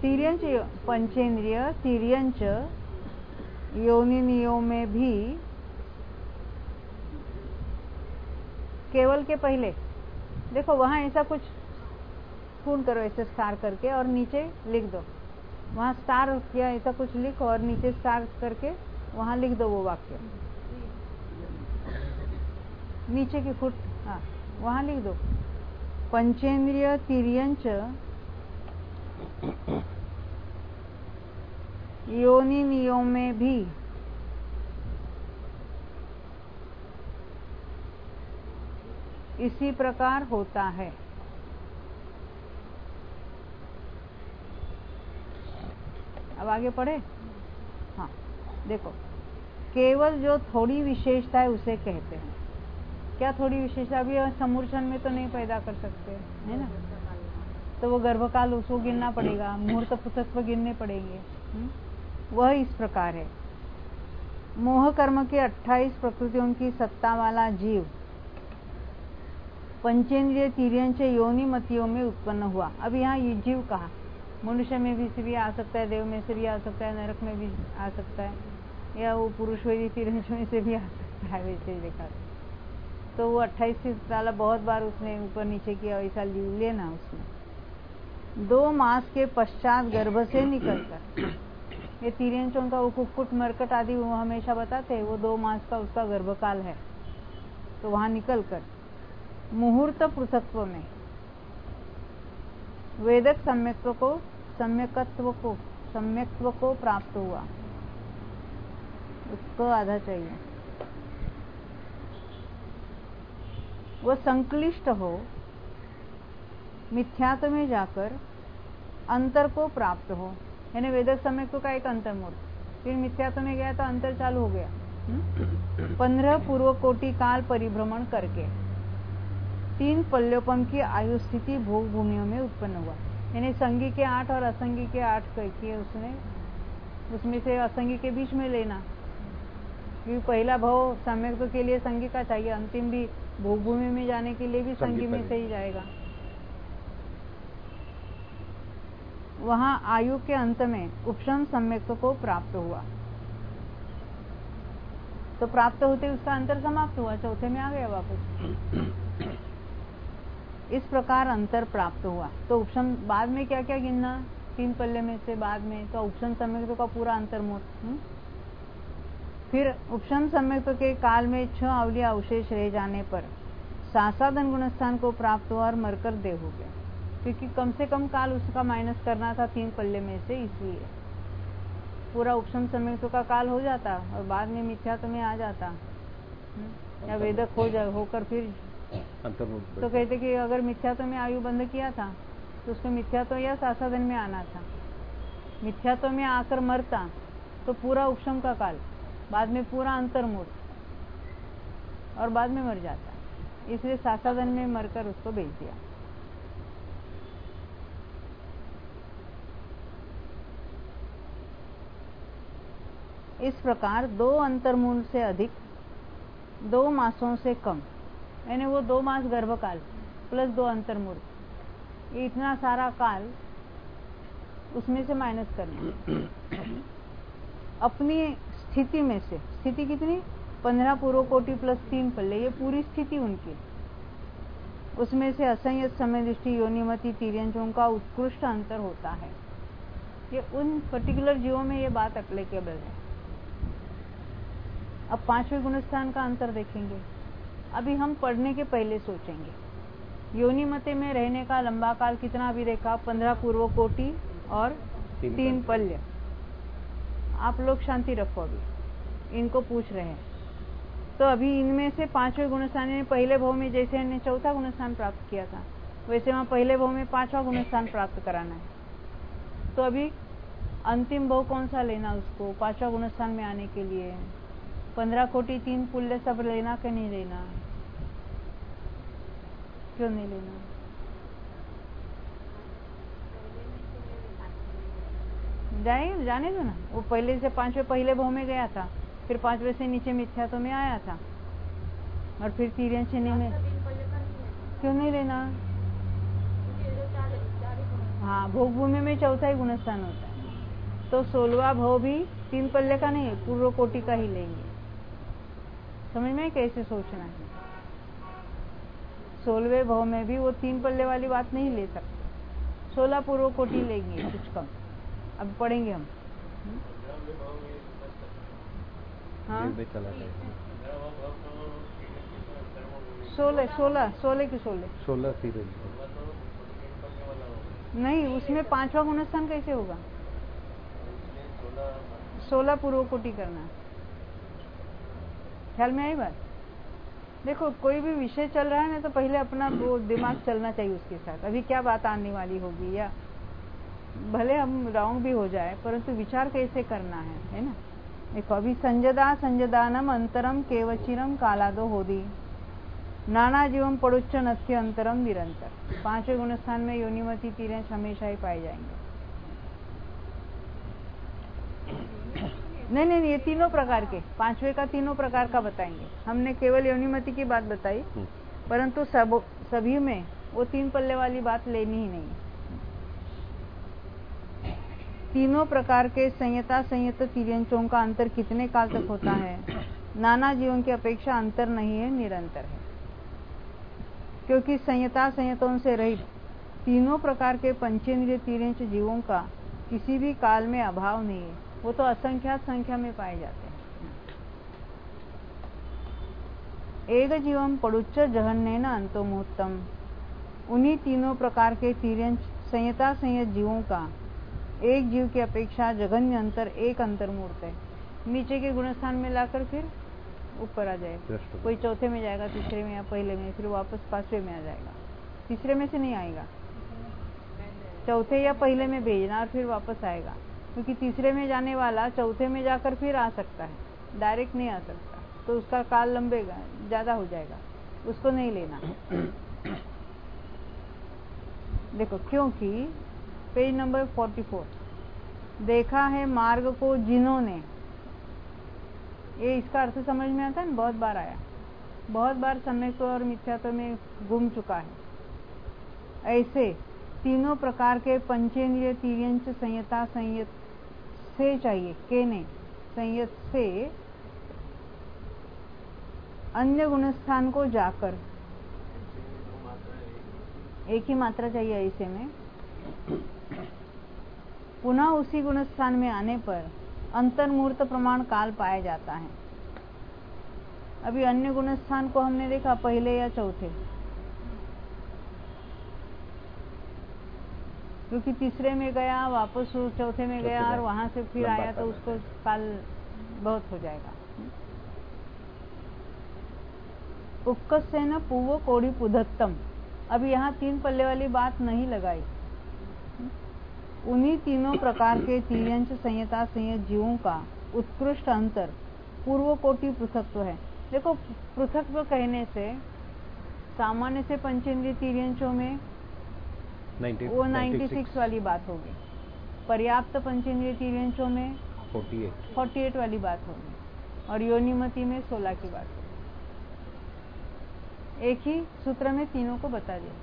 तिर्यंच पंचेंद्रिय तिर्यंच योनिनियों में भी केवल के पहले देखो वहां ऐसा कुछ पूर्ण करो, ऐसे स्टार करके और नीचे लिख दो, वहां स्टार किया ऐसा कुछ लिखो और नीचे स्टार करके वहां लिख दो वो वाक्य, नीचे की फुट वहां लिख दो। पंचेंद्रिय तिर्यंच योनिनियों में भी इसी प्रकार होता है। अब आगे पढ़े। हाँ देखो, केवल जो थोड़ी विशेषता है उसे कहते हैं। क्या थोड़ी विशेषता? अभी समूर्छन में तो नहीं पैदा कर सकते है ना, तो वो गर्भकाल उसको गिनना पड़ेगा, मुहूर्त पृथक्त्व गिनने पड़ेंगे। वह इस प्रकार है। मोह कर्म के 28 प्रकृतियों की सत्ता वाला जीव पंचेंद्रिय तिर्यंच योनिमतियों में उत्पन्न हुआ। अब यहाँ ये जीव कहा, मनुष्य में भी से भी आ सकता है, देव में से भी आ सकता है, नरक में भी आ सकता है, या वो पुरुष वेदी तिर्यंच में से भी आ सकता है, वैसे ही देखा तो वो 28 से साला बहुत बार उसने ऊपर नीचे किया, ऐसा लेना। उसमें 2 मास के पश्चात गर्भ से निकलकर, ये तिर्यंचों का वो कुक्कुट मरकट आदि वो हमेशा बताते हैं, वो 2 मास का उसका गर्भकाल है, तो वहां निकलकर मुहूर्त पृथक्त्व में वेदक सम्यक्त्व को प्राप्त हुआ। उसको आधा चाहिए। वह संक्लिष्ट हो मिथ्यात्व में जाकर अंतर को प्राप्त हो, यानी वेदक सम्यक्त्व का एक अंतर्मूर्त, फिर मिथ्यात्व में गया तो अंतर चालू हो गया। 15 पूर्व कोटि काल परिभ्रमण करके 3 पल्योपम की आयु स्थिति भोग भूमियों में उत्पन्न हुआ, यानी संगी के 8 और असंगी के 8 किए उसने, उसमें से असंगी के बीच में लेना, क्योंकि पहला भाव सम्यक्त्व के लिए संगी का चाहिए, अंतिम भी भोग भूमि में जाने के लिए भी संगी में से ही जाएगा। वहां आयु के अंत में उपशम सम्यक्त्व को प्राप्त हुआ, तो प्राप्त होते उसका अंतर समाप्त हुआ, चौथे में आ गया वापस। इस प्रकार अंतर प्राप्त हुआ, तो उपशम बाद में क्या क्या गिनना, 3 पल्ले में से बाद में, तो उपशम सम्यक्त्व का पूरा अंतर्मूर्त। फिर उपशम सम्यक्त्व के काल में 6 अवली अवशेष रह जाने पर सासादन गुणस्थान को प्राप्त हुआ और मरकर देह हो गया, क्योंकि कम से कम काल उसका माइनस करना था 3 पल्ले में से, इसलिए पूरा उपशम सम्यक्त्व का काल हो जाता और बाद में मिथ्यात्व में आ जाता, या वेदक होकर फिर तो कहते कि अगर मिथ्यात्व में आयु बंद किया था तो उसको मिथ्यात्व या सासाधन में आना था, मिथ्यात्व में आकर मरता तो पूरा उपशम का काल, बाद में पूरा अंतर्मूर्त, और बाद में मर जाता, इसलिए सासाधन में मरकर उसको भेज दिया। इस प्रकार 2 अंतर्मूर्त से अधिक 2 मासों से कम, यानी वो 2 मास गर्भकाल प्लस 2 अंतर्मूर्त, ये इतना सारा काल उसमें से माइनस करना। अपनी स्थिति में से, स्थिति कितनी, 15 पूर्व कोटि प्लस 3 पल्ले, ये पूरी स्थिति उनकी, उसमें से असंयत समय दृष्टि योनिमति तिर्यंचों का उत्कृष्ट अंतर होता है। ये उन पर्टिकुलर जीवों में ये बात एप्लीकेबल है। अब 5वें गुणस्थान का अंतर देखेंगे। अभी हम पढ़ने के पहले सोचेंगे, योनिमते में रहने का लंबा काल कितना अभी देखा, 15 पूर्व कोटि और 3 पल्य। आप लोग शांति रखो, अभी इनको पूछ रहे हैं। तो अभी इनमें से 5वें गुणस्थान में पहले भाव में जैसे इन्हें 4था गुणस्थान प्राप्त किया था, वैसे वहां पहले भाव में 5वां गुणस्थान प्राप्त कराना है। तो अभी अंतिम भाव कौन सा लेना उसको 5वां गुणस्थान में आने के लिए, 15 कोटि 3 पुल्य सब लेना कि नहीं लेना, क्यों नहीं लेना? जाने दो ना, वो पहले से 5वें पहले भाव में गया था, फिर 5वें से नीचे मिथ्यात्व में आया था, और फिर तिर्यंच में क्यों नहीं लेना? हाँ, हाँ, भोग भूमि में चौथा ही गुणस्थान होता है, तो 16वां भाव भी 3 पल्ले का नहीं है, पूर्व कोटि का ही लेंगे। समझ में कैसे सोचना है? 16वें भाव में भी वो 3 पल्ले वाली बात नहीं ले सकते, 16 पूर्व कोटि लेंगे, कुछ कम। अब पढ़ेंगे हम। हाँ, 16 की 16 तिरंज नहीं, उसमें 5वां गुणस्थान कैसे होगा? 16 पूर्व कोटि करना। ख्याल में आई बात? देखो, कोई भी विषय चल रहा है ना, तो पहले अपना वो दिमाग चलना चाहिए उसके साथ, अभी क्या बात आने वाली होगी, या भले हम रॉन्ग भी हो जाए, परंतु विचार कैसे करना है ना। देखो, अभी संजदानम अंतरम केवचिरम कालादो होदी, नाना जीवम पड़ुच्च नत्य अंतरम निरंतर। 5वें गुणस्थान में योनिमति तिर्यंच हमेशा ही पाए जाएंगे। नहीं, ये तीनों प्रकार के, 5वें का तीनों प्रकार का बताएंगे। हमने केवल योनिमति की बात बताई, परंतु सभी में वो 3 पल्ले वाली बात लेनी ही नहीं। तीनों प्रकार के संयता संयत तिर्यंचों का अंतर कितने काल तक होता है? नाना जीवों की अपेक्षा अंतर नहीं है, निरंतर है। क्योंकि संयता संयतों से रहित तीनों प्रकार के पंचेंद्रिय तिर्यंच जीवों का किसी भी काल में अभाव नहीं है, वो तो असंख्यात संख्या में पाए जाते हैं। एक जीवम पड़ुच्च जहन्नेन अंतो मुहूर्तम, उन्हीं तीनों प्रकार के तिर्यंच संयता संयत जीवों का एक जीव की अपेक्षा जघन्य अंतर एक अंतर्मूर्त है। नीचे के गुणस्थान में लाकर फिर ऊपर आ जाएगा, कोई चौथे में जाएगा, तीसरे में या पहले में, फिर वापस 5वें में आ जाएगा। तीसरे में से नहीं आएगा, चौथे या पहले में भेजना और फिर वापस आएगा, क्योंकि तीसरे में जाने वाला चौथे में जाकर फिर आ सकता है, डायरेक्ट नहीं आ सकता, तो उसका काल लंबेगा, ज्यादा हो जाएगा, उसको नहीं लेना। देखो, क्योंकि पेज नंबर 44, देखा है मार्ग को जिन्होंने, ये इसका अर्थ समझ में आता है ना, बहुत बार आया, बहुत बार सम्यक और मिथ्यात्व में घूम चुका है। ऐसे तीनों प्रकार के पंचेंद्रिय तिर्यंच संयता संयत से चाहिए, के नहीं, संयत से अन्य गुणस्थान को जाकर, एक ही मात्रा चाहिए ऐसे में, पुनः उसी गुणस्थान में आने पर अंतर्मूर्त प्रमाण काल पाया जाता है। अभी अन्य गुणस्थान को हमने देखा पहले या चौथे, क्योंकि तीसरे में गया, वापस चौथे में गया और वहां से फिर आया, तो उसको काल बहुत हो जाएगा। उपकस्य न पूर्व कोड़ी पुधत्तम, अभी यहाँ 3 पल्ले वाली बात नहीं लगाई। उन्हीं तीनों प्रकार के तिर्यंच संयता संयत जीवों का उत्कृष्ट अंतर पूर्व कोटि पृथक्त्व है। देखो, पृथक्त्व कहने से सामान्य से पंचेंद्रिय तिर्यंचों में वो 96 वाली बात होगी, पर्याप्त पंचेंद्रिय तिर्यंचों में 48 वाली बात होगी, और योनिमति में 16 की बात होगी। एक ही सूत्र में तीनों को बता दिया।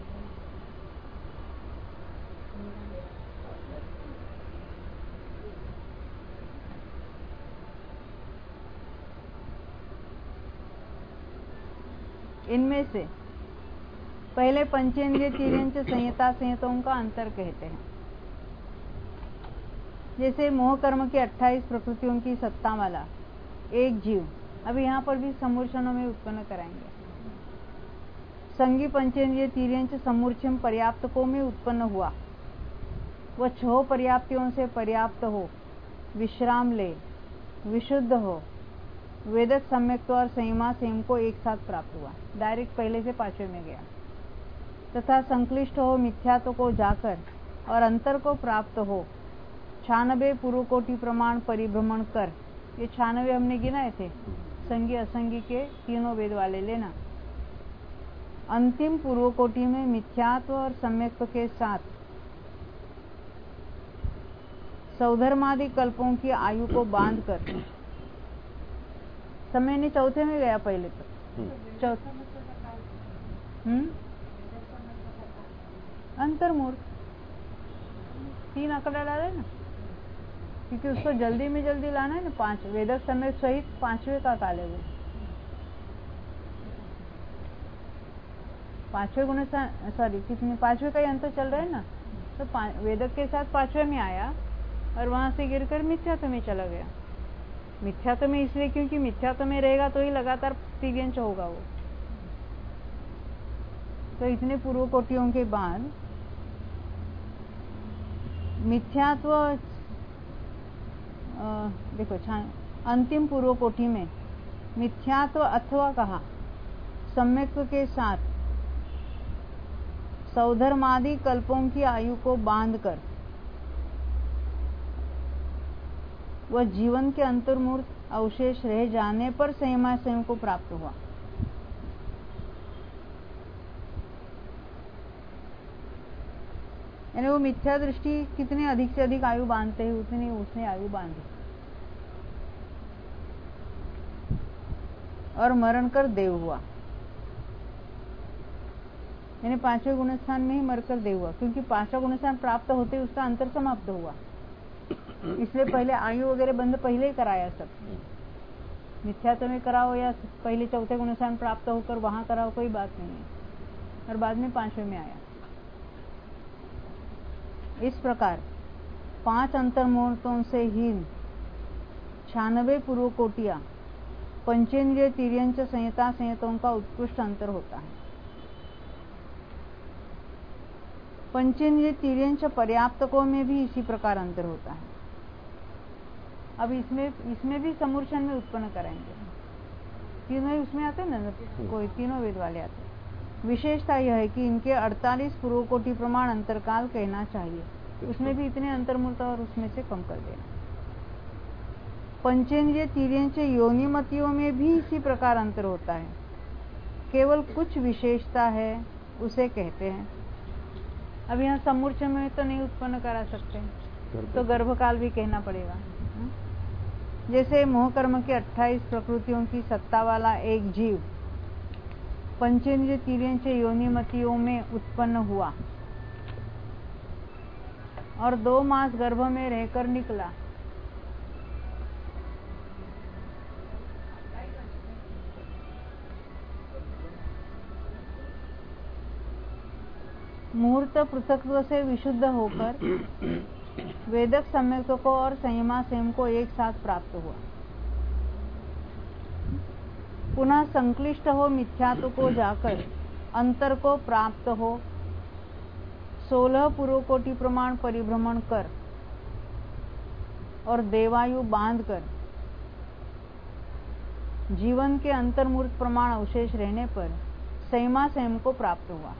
इनमें से पहले पंचेंद्रिय तिर्यंच संयता संयतों का अंतर कहते हैं। जैसे मोह कर्म की 28 प्रकृतियों की सत्ता वाला एक जीव, अभी यहाँ पर भी समूर्छनों में उत्पन्न कराएंगे। संगी पंचेंद्रिय तिर्यंच समूर्छन पर्याप्तकों में उत्पन्न हुआ, वह 6 पर्याप्तियों से पर्याप्त हो, विश्राम ले, विशुद्ध हो, वेदक सम्यक्त्व और संयमा संयम को एक साथ प्राप्त हुआ, डायरेक्ट पहले से 5वें में गया, तथा संक्लिष्ट हो, मिथ्यात्व को जाकर और अंतर को प्राप्त हो, 96 पूर्व कोटि प्रमाण परिभ्रमण कर, ये 96 हमने गिनाए थे, संगी असंगी के तीनों वेद वाले लेना। अंतिम पूर्व कोटि में मिथ्यात्व और सम्यक्त्व के साथ सौधर्मादि कल्पों की आयु को बांध कर, समय ने चौथे में गया पहले तो, चौथे अंतर्मूर्त 3 आंकड़ा डाले ना, क्योंकि उसको जल्दी में जल्दी लाना है ना। 5 वेदक समय सहित 5वें का काल है वो। 5वें गुणस्थान, सॉरी कितने 5वें का ही अंतर चल रहा है ना। तो वेदक के साथ 5वें में आया और वहां से गिरकर मिथ्यात्व में चला गया। मिथ्यात्व में इसलिए क्योंकि मिथ्यात्व में रहेगा तो ही लगातार तिर्यंच होगा वो। तो इतने पूर्व कोटियों के बाद मिथ्यात्व, देखो अंतिम पूर्व कोटि में मिथ्यात्व अथवा कहा सम्यक्त्व के साथ सौधर्मादि कल्पों की आयु को बांधकर वह जीवन के अंतर्मूर्त अवशेष रह जाने पर संयमा स्वयं को प्राप्त हुआ। यानी वो मिथ्या दृष्टि कितने अधिक से अधिक आयु बांधते हैं उतनी उसने आयु बांधी और मरण कर देव हुआ। यानी 5वें गुणस्थान में ही मरकर देव हुआ, क्योंकि 5वां गुणस्थान प्राप्त होते ही उसका अंतर समाप्त हुआ। इसलिए पहले आयु वगैरह बंद पहले ही कराया सब। मिथ्यात्व में कराओ या पहले 4थे गुणस्थान प्राप्त होकर वहां कराओ, कोई बात नहीं है। और बाद में 5वें में आया। इस प्रकार 5 अंतर्मुहूर्तों से हीन 96 पूर्व कोटियां पंचेंद्रिय तिर्यंच संहिता संहिताओं का उत्कृष्ट अंतर होता है। पंचेंद्रिय तिर्यंच पर्याप्तकों में भी इसी प्रकार अंतर होता है। अब इसमें भी समूर्छन में उत्पन्न कराएंगे। तीनों ही उसमें आते हैं ना, कोई तीनों वेद वाले आते हैं। विशेषता यह है कि इनके 48 पूर्व कोटि प्रमाण अंतरकाल कहना चाहिए। उसमें भी इतने अंतर्मूर्त और उसमें से कम कर देना। पंचेंद्रिय तिर्यंच योनिमतियों में भी इसी प्रकार अंतर होता है। केवल कुछ विशेषता है उसे कहते हैं। अब यहाँ समूर्छ में तो नहीं उत्पन्न करा सकते, तो गर्भकाल भी कहना पड़ेगा। जैसे मोह कर्म की 28 प्रकृतियों की सत्ता वाला एक जीव पंचेंद्रिय तिर्यंच योनिमतियों में उत्पन्न हुआ और 2 मास गर्भ में रहकर निकला। मुहूर्त पृथक्त्व से विशुद्ध होकर वेदक सम्यक्त्व को और संयमा संयम को एक साथ प्राप्त हुआ। पुनः संक्लिष्ट हो मिथ्यात्व को जाकर अंतर को प्राप्त हो 16 पूर्व कोटि प्रमाण परिभ्रमण कर और देवायु बांध कर जीवन के अंतर्मूर्त प्रमाण अवशेष रहने पर संयमा संयम को प्राप्त हुआ।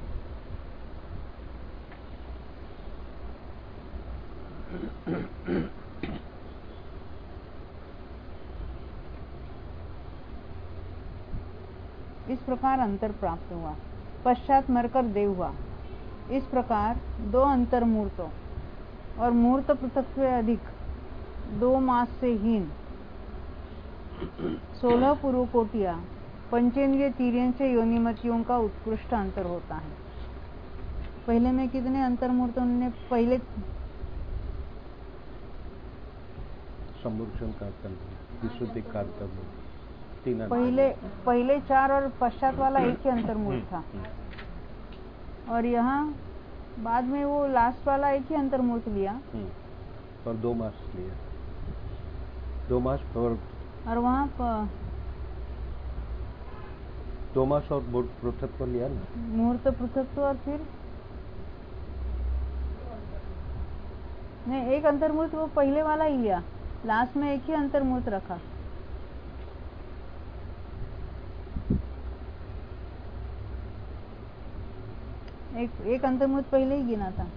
इस प्रकार अंतर प्राप्त हुआ। पश्चात मरकर देव हुआ। इस प्रकार 2 अंतर्मूर्तों और मूर्त पृथक्त्व से अधिक 2 मास से हीन 16 पूर्व कोटियां पंचेंद्रिय तिर्यंच योनिमतियों का उत्कृष्ट अंतर होता है। पहले में कितने अंतर्मूर्तों ने पहले समूर्छन का विशुद्धि का पहले 4 और पश्चात वाला एक ही अंतर्मूर्त था। और यहाँ बाद में वो लास्ट वाला एक ही अंतर्मूर्त लिया और 2 मास लिया। 2 मास और वहाँ 2 मास और पृथक्त्व लिया ना, मुहूर्त पृथक्त्व और फिर नहीं, एक अंतर्मूर्त वो पहले वाला ही लिया। लास्ट में एक ही अंतर्मूर्त रखा। एक अंतर्मूर्त पहले ही गिना था।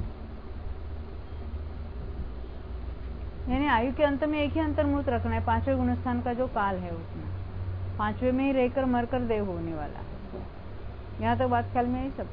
यानी आयु के अंत में एक ही अंतर्मूर्त रखना है। 5वें गुणस्थान का जो काल है उसमें 5वें में ही रहकर मरकर देव होने वाला। यहाँ तक बात ख्याल में आई सब।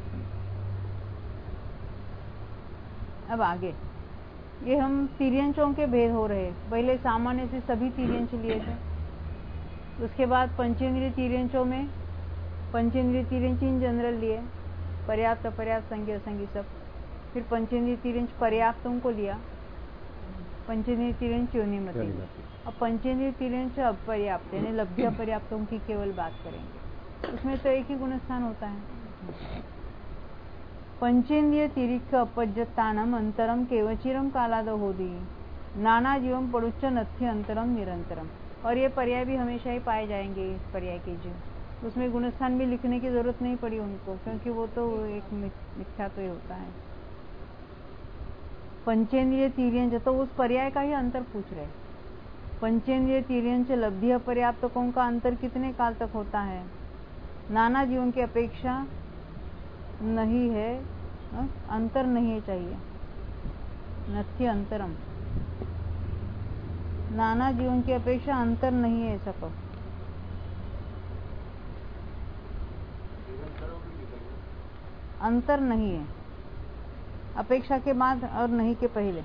अब आगे ये हम तिर्यंचों के भेद हो रहे। पहले सामान्य से सभी तिर्यंच लिए थे। उसके बाद पंचेंद्रिय तिर्यंचों में पंचेंद्रिय तिर्यंच इन जनरल लिए, पर्याप्त अपर्याप्त संज्ञा असंज्ञा सब। फिर पंचेंद्रिय तिर्यंच पर्याप्तों को लिया, पंचेंद्रिय तिर्यंच योनिमति। अब पंचेंद्रिय तिर्यंच अपर्याप्त यानी लब्धि अपर्याप्तों की केवल बात करेंगे, उसमें तो एक ही गुणस्थान होता है। पंचेंद्रिय तिरिक्ष अपज्यतानम अंतरम केवचिरम कालाद होदी नाना जीवम पड़ुच्च नथ्य अंतरम निरंतरम। और ये पर्याय भी हमेशा ही पाए जाएंगे इस पर्याय के जीव, उसमें गुणस्थान भी लिखने की जरूरत नहीं पड़ी उनको, क्योंकि वो तो एक मिथ्या तो ही होता है। पंचेंद्रिय तिर्यंच तो उस पर्याय का ही अंतर पूछ रहे। पंचेंद्रिय तिर्यंच लब्धि अपर्याप्तकों का अंतर कितने काल तक होता है? नाना जीवों की अपेक्षा नहीं है, अंतर नहीं है चाहिए, नथ्य अंतरम, नाना जीवों की अपेक्षा अंतर नहीं है ऐसा कहो। अंतर नहीं है, अपेक्षा के बाद और नहीं के पहले।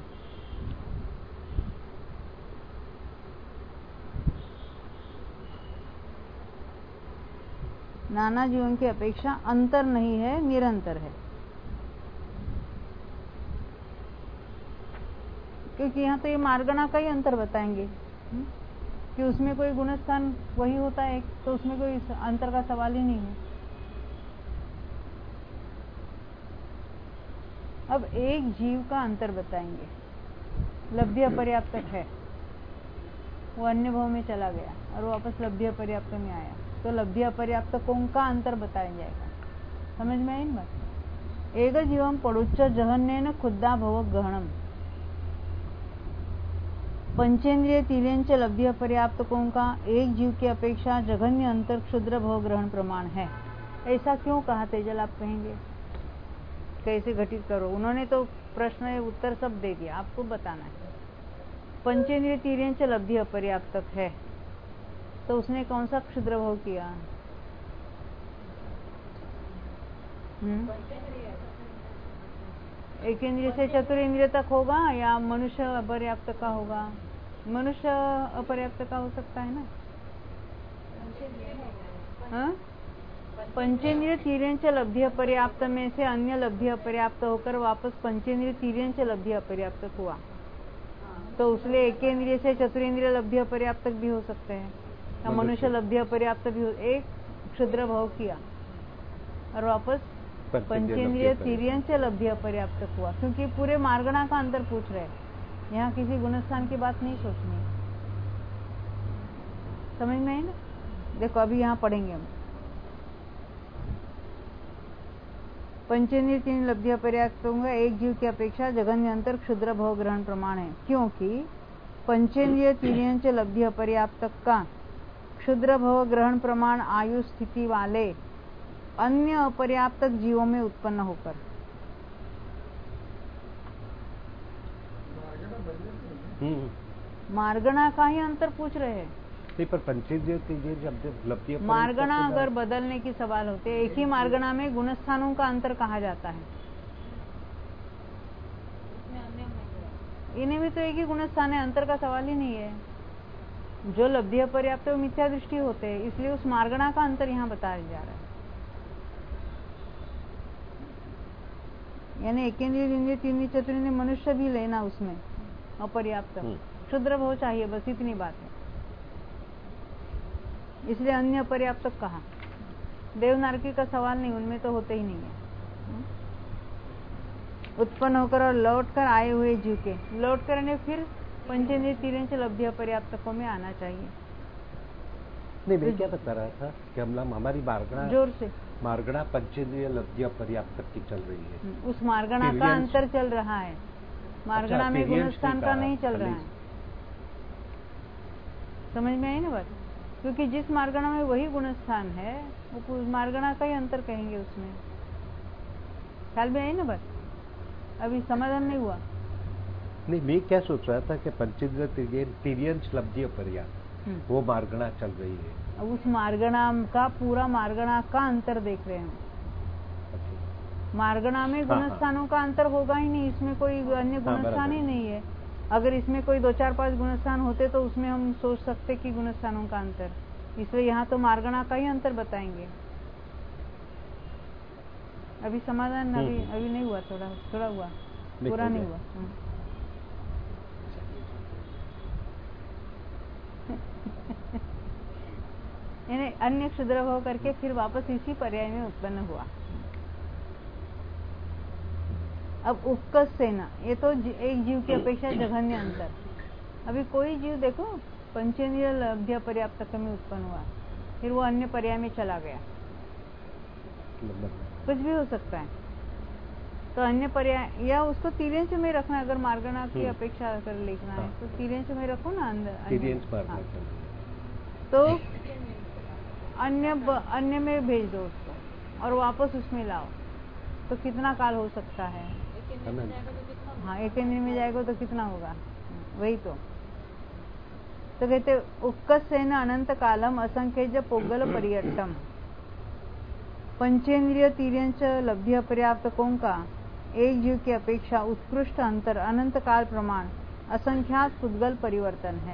नाना जीवों की अपेक्षा अंतर नहीं है, निरंतर है। क्योंकि यहाँ तो ये मार्गणा का ही अंतर बताएंगे कि उसमें कोई गुणस्थान वही होता है, तो उसमें कोई अंतर का सवाल ही नहीं है। अब एक जीव का अंतर बताएंगे, लब्धि अपर्याप्त है, वो अन्य भाव में चला गया और वापस लब्धि अपर्याप्त में आया, तो लब्धि अपर्याप्तकों का अंतर बताया जाएगा। समझ में आई ना बात? एक जीवम पड़ुच्च जहन्नेन खुद्दा भव गहनम। पंचेंद्रिय तिर्यंच लब्धि अपर्याप्तकों का एक जीव की अपेक्षा जघन्य अंतर क्षुद्र भव ग्रहण प्रमाण है। ऐसा क्यों कहा तेजल, आप कहेंगे? कैसे घटित करो? उन्होंने तो प्रश्न उत्तर सब दे दिया, आपको बताना है। पंचेंद्रिय तिर्यंच लब्धि अपर्याप्तक है, तो उसने कौन सा क्षुद्र भव किया? एक इंद्रिय से चतुरेंद्रिय तक होगा या मनुष्य अपर्याप्त का होगा? मनुष्य अपर्याप्त का हो सकता है ना। पंचेंद्रिय तिर्यंच लब्धि अपर्याप्त में से अन्य लब्धि अपर्याप्त होकर वापस पंचेंद्रिय तिर्यंच लब्धि अपर्याप्त हुआ, तो उसलिए एक इंद्रिय से चतुरेंद्रिय लब्धि अपर्याप्त भी हो सकते हैं, या मनुष्य लब्धि अपर्याप्त भी हो। एक क्षुद्र भाव किया और वापस पंचेंद्रिय तिर्यंच लब्धि अपर्याप्त हुआ, क्योंकि पूरे मार्गणा का अंतर पूछ रहे हैं, यहाँ किसी गुणस्थान की बात नहीं सोचनी। समझ में आई ना? देखो अभी यहाँ पढ़ेंगे हम। पंचेंद्रिय तीन लब्धि अपर्याप्त होंगे, एक जीव की अपेक्षा जघन्य अंतर क्षुद्र भव ग्रहण प्रमाण है, क्योंकि पंचेंद्रिय तिर्यंच लब्धि अपर्याप्त का क्षुद्र भव ग्रहण प्रमाण आयु स्थिति वाले अन्य अपर्याप्त जीवों में उत्पन्न होकर। मार्गणा का ही अंतर पूछ रहे हैं। पर पंचेंद्रिय तिर्यंच लब्धि मार्गणा अगर बदलने की सवाल होते, एक ही मार्गणा में गुणस्थानों का अंतर कहा जाता है। इन्हें भी तो एक ही गुणस्थान है, अंतर का सवाल ही नहीं है। जो लब्धि अपर्याप्त वो मिथ्या दृष्टि होते हैं, इसलिए उस मार्गणा का अंतर यहाँ बताया जा रहा है। यानी एकेंद्रिय, द्विंद्रिय, तीन चतुर्न्द्रिय मनुष्य भी लेना उसमें अपर्याप्त, क्षुद्र भव चाहिए, बस इतनी बात है। इसलिए अन्य अपर्याप्त कहा। देवनारकी का सवाल नहीं, उनमें तो होते ही नहीं है। उत्पन्न होकर और लौट कर आए हुए जीव के, लौट कर ने फिर पंचेंद्रिय तिर्यंच लब्धि अपर्याप्तकों में आना चाहिए। नहीं, मैं क्या बता रहा था कि हम हमारी मार्गणा जोर से मार्गणा पंचेंद्रिय लब्धि अपर्याप्त की चल रही है। उस मार्गणा का अंतर चल रहा है, मार्गणा में गुणस्थान का नहीं चल रहा है। समझ में आई ना बात? क्योंकि जिस मार्गणा में वही गुणस्थान है, वो मार्गणा का ही अंतर कहेंगे उसमें। ख्याल में आई ना बात? अभी समाधान नहीं हुआ? नहीं, मैं क्या सोच रहा था कि पंचेंद्रिय तिर्यंच लब्धि अपर्याप्त वो मार्गणा चल रही है। अब उस मार्गणा का पूरा मार्गणा का अंतर देख रहे हैं। मार्गणा में गुणस्थानों का अंतर होगा ही नहीं, इसमें कोई अन्य गुणस्थान ही नहीं है। अगर इसमें कोई 2, 4, 5 गुणस्थान होते तो उसमें हम सोच सकते कि गुणस्थानों का अंतर, इसलिए यहाँ तो मार्गणा का ही अंतर बताएंगे। अभी समाधान अभी नहीं हुआ, थोड़ा हुआ, पूरा नहीं हुआ। यानी अन्य क्षुद्र भाव करके फिर वापस इसी पर्याय में उत्पन्न हुआ। अब उपकस सेना, ये तो एक जीव की अपेक्षा जघन्य अंतर। अभी कोई जीव देखो पंचेंद्रिय लब्ध्य पर्याप्तक में उत्पन्न हुआ, फिर वो अन्य पर्याय में चला गया, कुछ भी हो सकता है। तो अन्य पर्याय या उसको तिर्यंश में रखना, अगर मार्गणा की अपेक्षा कर लिखना है तो तिर्यंश में रखो ना अंदर। तो अन्य में भेज दो उसको और वापस उसमें लाओ, तो कितना काल हो सकता है? हाँ, एक में जाएगा तो कितना होगा? वही तो कहते उपकसेन अनंत कालम असंख्य पोगल पर्यटम। पंचेंद्रिय तिर्यंच लब्ध्य पर्याप्तकों का एक जीव की अपेक्षा उत्कृष्ट अंतर अनंत काल प्रमाण असंख्यात पुद्गल परिवर्तन है,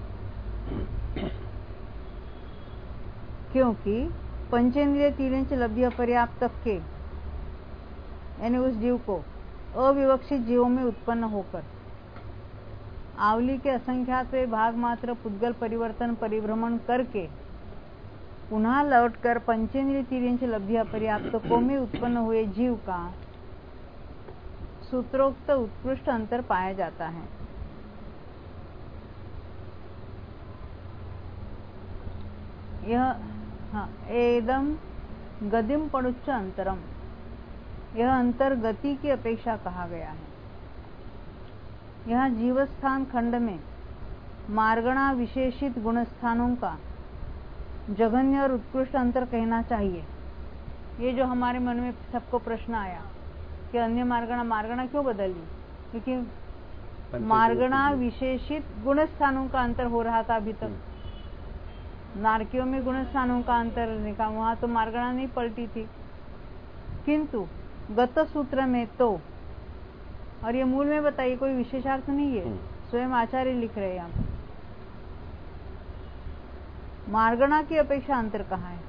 क्योंकि पंचेंद्रिय तिर्यंच लब्ध्य पर्याप्तक के यानी उस जीव को अविवक्षित जीवों में उत्पन्न होकर आवली के असंख्यात भाग मात्र पुद्गल परिवर्तन परिभ्रमण करके पुनः लौटकर पंचेंद्रिय तिर्यंच लब्ध्य पर्याप्तकों में उत्पन्न हुए जीव का सूत्रोक्त उत्कृष्ट अंतर पाया जाता है। यह एदम गदिम पड़ुच्च अंतरम, यह अंतर गति की अपेक्षा कहा गया है। यह जीवस्थान खंड में मार्गणा विशेषित गुणस्थानों का जघन्य और उत्कृष्ट अंतर कहना चाहिए। ये जो हमारे मन में सबको प्रश्न आया कि अन्य मार्गणा क्यों बदली, क्योंकि मार्गणा विशेषित गुणस्थानों का अंतर हो रहा था अभी तक। नारकियों में गुणस्थानों का अंतर देखा, वहां तो मार्गणा नहीं पलटी थी, किंतु गत सूत्र में तो, और ये मूल में बताइए, कोई विशेषार्थ नहीं है, स्वयं आचार्य लिख रहे हैं यहाँ पर, मार्गणा की अपेक्षा अंतर कहाँ है,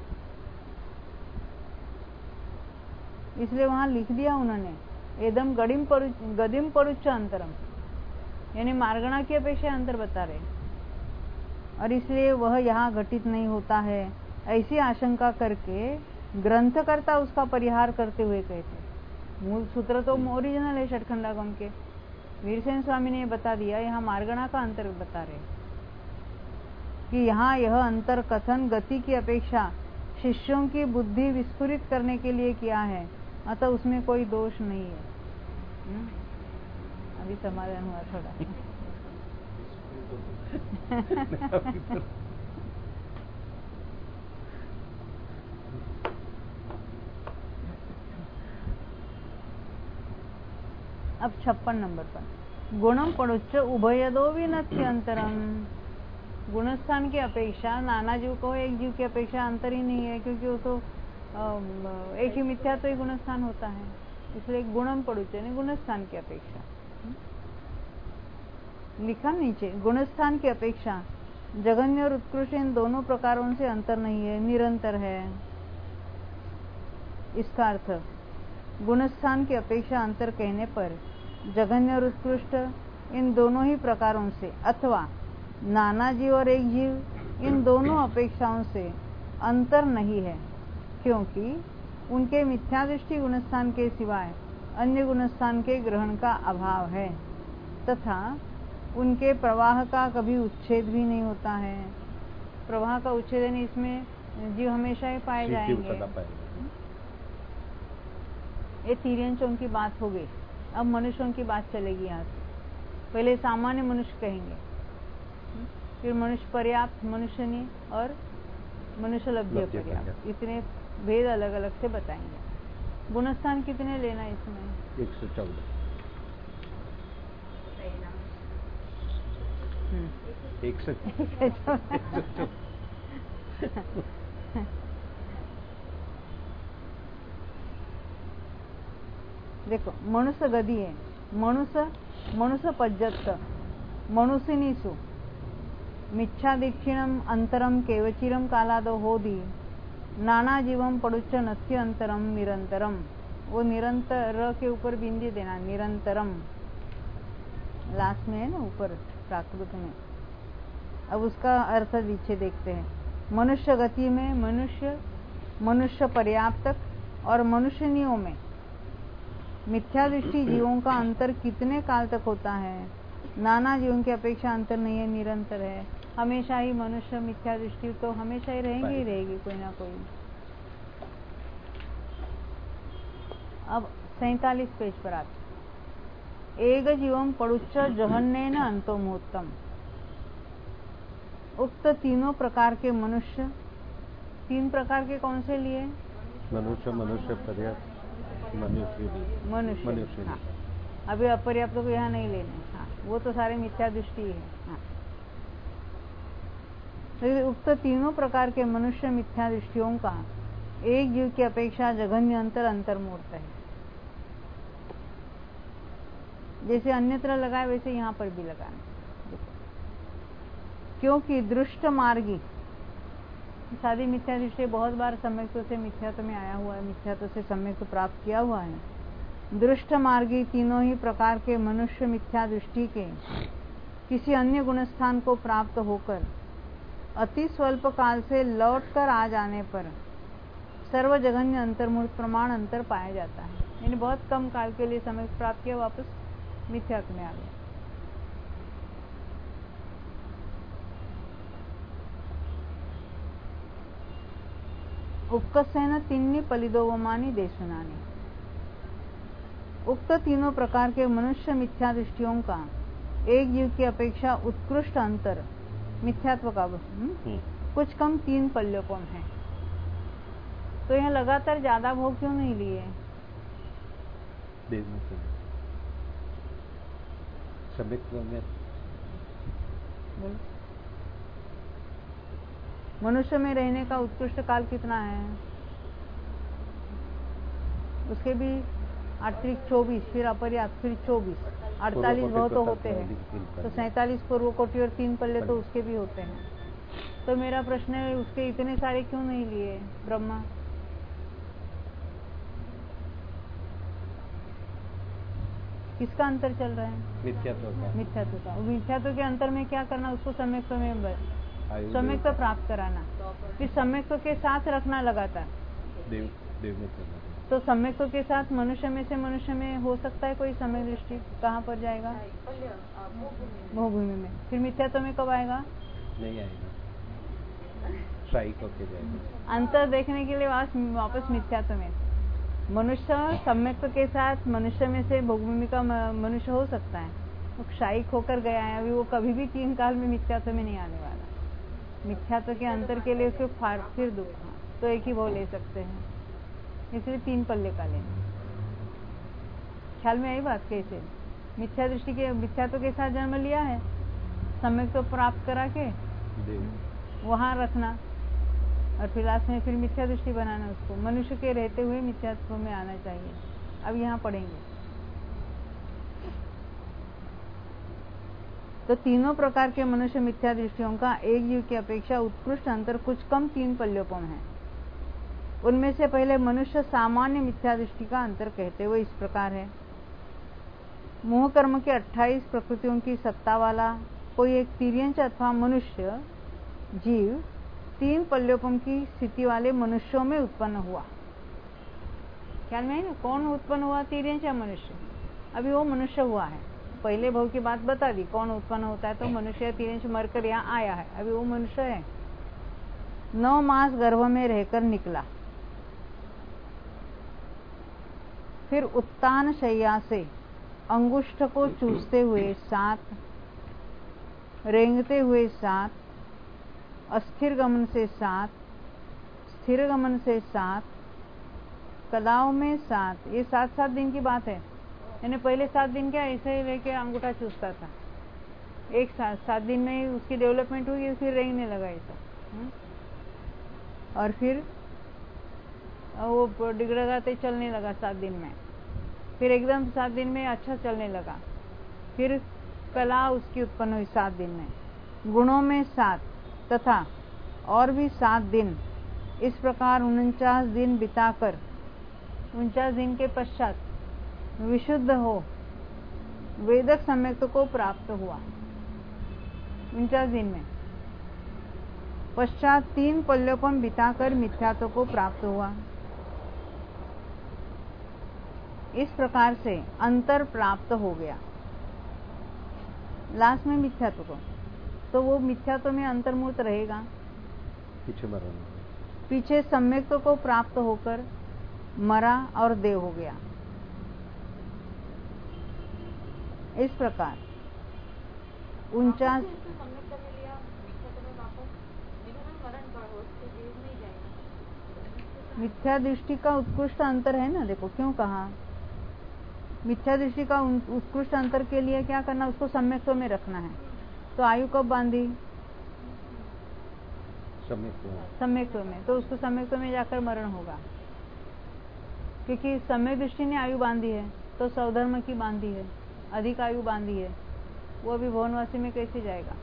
इसलिए वहां लिख दिया उन्होंने एदम गदिम परुच्च अंतरम, यानी मार्गणा की अपेक्षा अंतर बता रहे, और इसलिए वह यहाँ घटित नहीं होता है, ऐसी आशंका करके ग्रंथकर्ता उसका परिहार करते हुए कहते। मूल सूत्र तो ओरिजिनल है षटखंडागम के, वीरसेन स्वामी ने बता दिया, यहाँ मार्गणा का अंतर बता रहे कि यहाँ यह अंतर कथन गति की अपेक्षा शिष्यों की बुद्धि विस्फुरित करने के लिए किया है, अतः उसमें कोई दोष नहीं है। अभी समाधान हुआ थोड़ा। अब 56 नंबर पर गुणम पड़ुच्च उभयदो विनत्यंतरम। गुणस्थान की अपेक्षा नाना जीव को एक जीव की अपेक्षा अंतर ही नहीं है, क्योंकि वो तो एक ही मिथ्या तो ही गुणस्थान होता है, इसलिए गुणम पड़ुच्च यानी गुणस्थान की अपेक्षा लिखा नीचे, गुणस्थान की अपेक्षा जघन्य और उत्कृष्ट इन दोनों प्रकारों से अंतर नहीं है, निरंतर है। इसका अर्थ गुणस्थान की अपेक्षा अंतर कहने पर जघन्य और उत्कृष्ट इन दोनों ही प्रकारों से अथवा नाना जीव और एक जीव इन दोनों अपेक्षाओं से अंतर नहीं है, क्योंकि उनके मिथ्या दृष्टि गुणस्थान के सिवाय अन्य गुणस्थान के ग्रहण का अभाव है, तथा उनके प्रवाह का कभी उच्छेद भी नहीं होता है। प्रवाह का उच्छेद यानी इसमें जीव हमेशा ही पाए जाएंगे। ये तिर्यंचों की बात हो गई, अब मनुष्यों की बात चलेगी यहाँ से। पहले सामान्य मनुष्य कहेंगे, फिर मनुष्य पर्याप्त, मनुष्य नहीं, और मनुष्य लब्ध्य पर्याप्त, इतने भेद अलग अलग से बताएंगे। गुणस्थान कितने लेना इसमें? 114। 114। देखो, मनुष्य गदी है, मनुष्य पज्जत मनुष्यनीसु मिच्छा दीक्षिणम अंतरम केवचिरम कालादो होदी नाना जीवम पड़ुच्च नस्य अंतरम निरंतरम, वो निरंतर के ऊपर बिंदी देना, निरंतरम लास्ट में है ना ऊपर प्राकृत में। अब उसका अर्थ नीचे देखते हैं। मनुष्य गति में मनुष्य, मनुष्य पर्याप्तक और मनुष्यनियों में मिथ्या दृष्टि जीवों का अंतर कितने काल तक होता है? नाना जीवों की अपेक्षा अंतर नहीं है, निरंतर है। हमेशा ही मनुष्य मिथ्या दृष्टि तो हमेशा ही रहेंगी ही रहेगी, कोई ना कोई। अब 47 पेज पर आते। एक जीवम पड़ुच्च जहन्नेन अंतोमुत्तम। उक्त तीनों प्रकार के मनुष्य, तीन प्रकार के कौन से लिए? मनुष्य, मनुष्य पर्याप्त, मनुष्य। हाँ, अभी अपर्याप्त को यहाँ नहीं लेने। हाँ, वो तो सारे मिथ्या दृष्टि है। हाँ, तो उक्त तीनों प्रकार के मनुष्य मिथ्या दृष्टियों का एक जीव की अपेक्षा जघन्य अंतर अंतर्मूर्त है। जैसे अन्यत्र लगाए वैसे यहाँ पर भी लगाना। क्योंकि दृष्ट मार्गी, सारी मिथ्या दृष्टि बहुत बार सम्यक्त्व से मिथ्यात्व में आया हुआ है, मिथ्यात्व से सम्यक्त्व प्राप्त किया हुआ है। दृष्ट मार्गी तीनों ही प्रकार के मनुष्य मिथ्या दृष्टि के किसी अन्य गुणस्थान को प्राप्त होकर अति स्वल्प काल से लौट कर आ जाने पर सर्वजघन्य अंतर्मूर्त प्रमाण अंतर पाया जाता है। यानी बहुत कम काल के लिए समय प्राप्त किया, वापस मिथ्यात्व में आ गया। उपकसेन तिन्नी पलिदोवमानी देशुनानी। उक्त तीनों प्रकार के मनुष्य मिथ्या दृष्टियों का एक जीव की अपेक्षा उत्कृष्ट अंतर मिथ्यात्व का कुछ कम 3 पल्योपम है। तो यहाँ लगातार ज्यादा भोग क्यों नहीं लिए? मनुष्य में रहने का उत्कृष्ट काल कितना है? उसके भी अतिरिक्त 24, फिर अपर्याप्त, फिर 24, 48 बहुत तो होते हैं। तो 47 पूर्व कोटि और 3 पल्ले तो उसके भी होते हैं। तो मेरा प्रश्न है, उसके इतने सारे क्यों नहीं लिए ब्रह्मा? किसका अंतर चल रहा है? मिथ्यात्व का। मिथ्यात्व का। मिथ्यात्व के अंतर में क्या करना? उसको सम्यक्त्व में सम्यक्त्व प्राप्त कराना, फिर सम्यक्त्व के साथ रखना लगातार। तो सम्यक्त्व के साथ मनुष्य में से मनुष्य में हो सकता है कोई सम्यक दृष्टि? कहाँ पर जाएगा? भूभूमि में। फिर मिथ्यात्व में कब आएगा? नहीं आएगा, शाही होके जाएगा। अंतर देखने के लिए वापस मिथ्यात्व में। मनुष्य सम्यक्त्व के साथ मनुष्य में से भोगभूमि का मनुष्य हो सकता है, वो क्षायिक होकर गया है, अभी वो कभी भी 3 काल में मिथ्यात्व में नहीं आने वाला। मिथ्यात्व के अंतर के लिए उसको फिर दुख, तो एक ही भाव ले सकते हैं, इसलिए 3 पल्ले का लेना। ख्याल में आई बात? कैसे मिथ्या दृष्टि के मिथ्यात्व के साथ जन्म लिया है, सम्यक्त्व प्राप्त करा के वहां रखना, और फिर लास्ट में फिर मिथ्या दृष्टि बनाना उसको। मनुष्य के रहते हुए मिथ्यात्व में आना चाहिए। अब यहाँ पढ़ेंगे। तो तीनों प्रकार के मनुष्य मिथ्या दृष्टियों का एक जीव की अपेक्षा उत्कृष्ट अंतर कुछ कम 3 पल्योपम है। उनमें से पहले मनुष्य सामान्य मिथ्या दृष्टि का अंतर कहते हुए इस प्रकार है। मोह कर्म के 28 प्रकृतियों की सत्ता वाला कोई एक तिर्यंच अथवा मनुष्य जीव 3 पल्योपम की स्थिति वाले मनुष्यों में उत्पन्न हुआ। ख्याल में है ना? कौन उत्पन्न हुआ? तिर्यंच या मनुष्य? अभी वो मनुष्य हुआ है। पहले भव की बात बता दी, कौन उत्पन्न होता है, तो मनुष्य तिर्यंच मरकर यहाँ आया है, अभी वो मनुष्य है। 9 मास गर्भ में रहकर निकला, फिर उत्तान शैया से अंगुष्ठ को चूसते हुए 7, रेंगते हुए 7, अस्थिर गमन से 7, स्थिर गमन से 7, कलाओं में 7, ये 7-7 दिन की बात है। यानी पहले 7 दिन क्या ऐसे ही लेके अंगूठा चूसता था, एक 7 दिन में ही उसकी डेवलपमेंट हुई, फिर रेंगने लगा ऐसा, और फिर वो डिगड़गाते चलने लगा 7 दिन में, फिर एकदम 7 दिन में अच्छा चलने लगा, फिर कला उसकी उत्पन्न हुई 7 दिन में, गुणों में 7 तथा और भी 7 दिन इस प्रकार 49 दिन बिताकर 49 दिन के पश्चात विशुद्ध हो वेदक सम्यक्त्व को प्राप्त हुआ। 49 दिन में पश्चात 3 पल्योपम बिताकर मिथ्यात्व को प्राप्त हुआ। इस प्रकार से अंतर प्राप्त हो गया लास्ट में मिथ्यात्व को, तो वो मिथ्यात्व में अंतर्मूर्त रहेगा। पीछे सम्यक्त्व को प्राप्त होकर मरा और देव हो गया। इस प्रकार 49 मिथ्या दृष्टि का उत्कृष्ट अंतर है ना। देखो क्यों कहा, मिथ्या दृष्टि का उत्कृष्ट अंतर के लिए क्या करना, उसको सम्यक्त्व में रखना है। तो आयु कब बांधी, सम्यक्त्व में, तो उसको सम्यक्त्व में जाकर मरण होगा, क्योंकि सम्यक दृष्टि ने आयु बांधी है तो सौधर्म की बांधी है, अधिक आयु बांधी है, वो अभी भुवनवासी में कैसे जाएगा।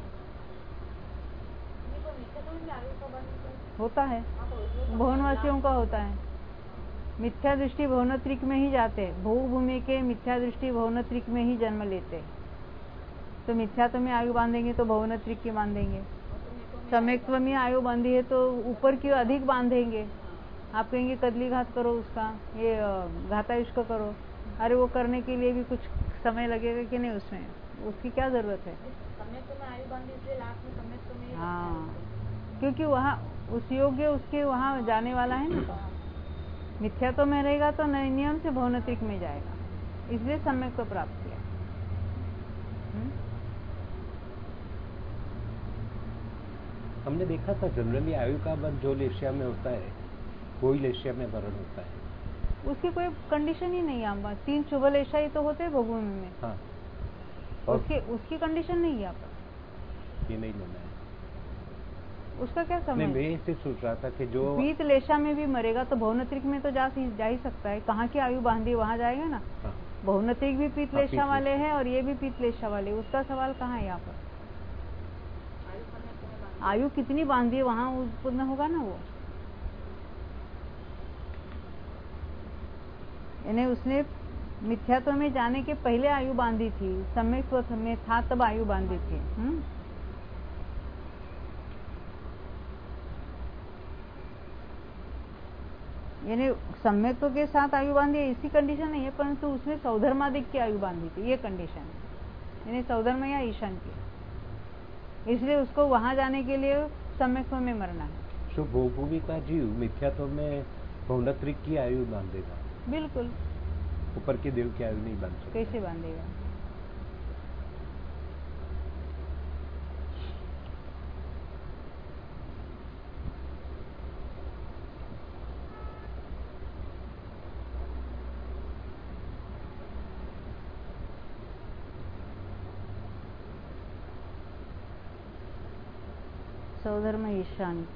होता है, भुवनवासियों का होता है। मिथ्या दृष्टि भुवनत्रिक में ही जाते हैं, भूभूमि के मिथ्या दृष्टि भुवनत्रिक में ही जन्म लेते हैं। तो मिथ्यात्व में आयु बांधेंगे तो भुवनत्रिक की बांधेंगे, सम्यक्त्व में आयु बांधी है तो ऊपर की अधिक बांधेंगे। आप कहेंगे कदली घात करो, उसका ये घातायुष्क करो, अरे वो करने के लिए भी कुछ समय लगेगा कि नहीं, उसमें उसकी क्या जरूरत है। हाँ, क्योंकि वहाँ उस योग्य उसके वहाँ जाने वाला है ना। मिथ्यात्व में रहेगा तो नए नियम से भुवनत्रिक में जाएगा, इसलिए सम्यक को प्राप्त किया। हमने देखा था जनरली आयु का बंध जो लेशिया में होता है वही लेशिया में मरण होता है, उसकी कोई कंडीशन ही नहीं है। 3 शुभ लेशा ही तो होते हैं भूभूमि में। हाँ, उसकी कंडीशन नहीं है यहाँ पर, ये नहीं लेना है। उसका क्या समय? मैं इसे सोच रहा था कि जो पीत लेशा में भी मरेगा तो भुवनत्रिक में तो जा ही सकता है। कहाँ की आयु बांधी वहां जाएगा ना। हाँ, भुवनत्रिक भी पीत लेशा वाले हैं और ये भी पीत लेशा वाले, उसका सवाल कहाँ है यहाँ पर। आयु कितनी बांधी है वहां उत्पन्न होगा ना वो, यानी उसने मिथ्यात्व में जाने के पहले आयु बांधी थी, सम्यक्त्व में था तब आयु बांधी थी। यानी सम्यक्त्व के साथ आयु बांधी है, इसी कंडीशन नहीं है, परंतु उसने सौधर्मादिक की आयु बांधी थी, ये कंडीशन है, यानी सौधर्म या ईशान की, इसलिए उसको वहां जाने के लिए सम्यक्त्व में मरना है। जो भूभूमि का जीव मिथ्यात्व में भुवनत्रिक की आयु बांधेगा, बिल्कुल, ऊपर के देव की आयु नहीं बांध सकता। कैसे बांधेगा। सौधर्म ईशान की,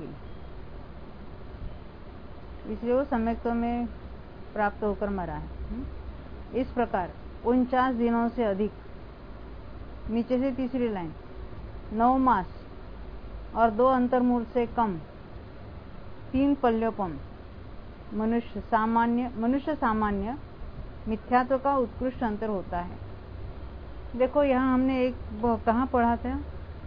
इसलिए वो सम्यक्त्व में प्राप्त होकर मरा है। इस प्रकार 49 दिनों से अधिक, नीचे से तीसरी लाइन, 9 मास और 2 अंतर्मूर्त से कम, 3 पल्योपम मनुष्य सामान्य मिथ्यात्व का उत्कृष्ट अंतर होता है। देखो यहाँ हमने एक कहाँ पढ़ा था,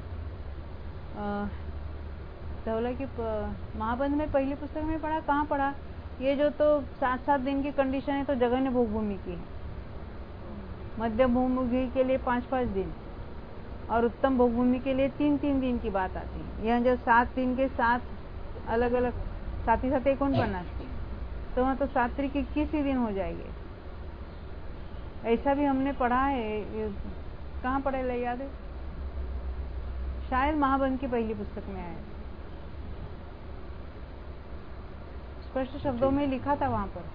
धवला की महाबंध में पहली पुस्तक में पढ़ा, कहाँ पढ़ा, ये जो तो 7-7 दिन की कंडीशन है तो जघन्य भोगभूमि की है, मध्यम भोगभूमि के लिए 5-5 दिन और उत्तम भोगभूमि के लिए 3-3 दिन की बात आती है। यहाँ जो 7 दिन के 7 अलग अलग साथ ही साथ एक कौन पढ़ना, तो वहाँ तो 7 तारीख 21 ही दिन हो जाएंगे। ऐसा भी हमने पढ़ा है, कहाँ पढ़े याद है, शायद महाबंध की पहली पुस्तक में आया, स्पष्ट शब्दों में लिखा था वहां पर।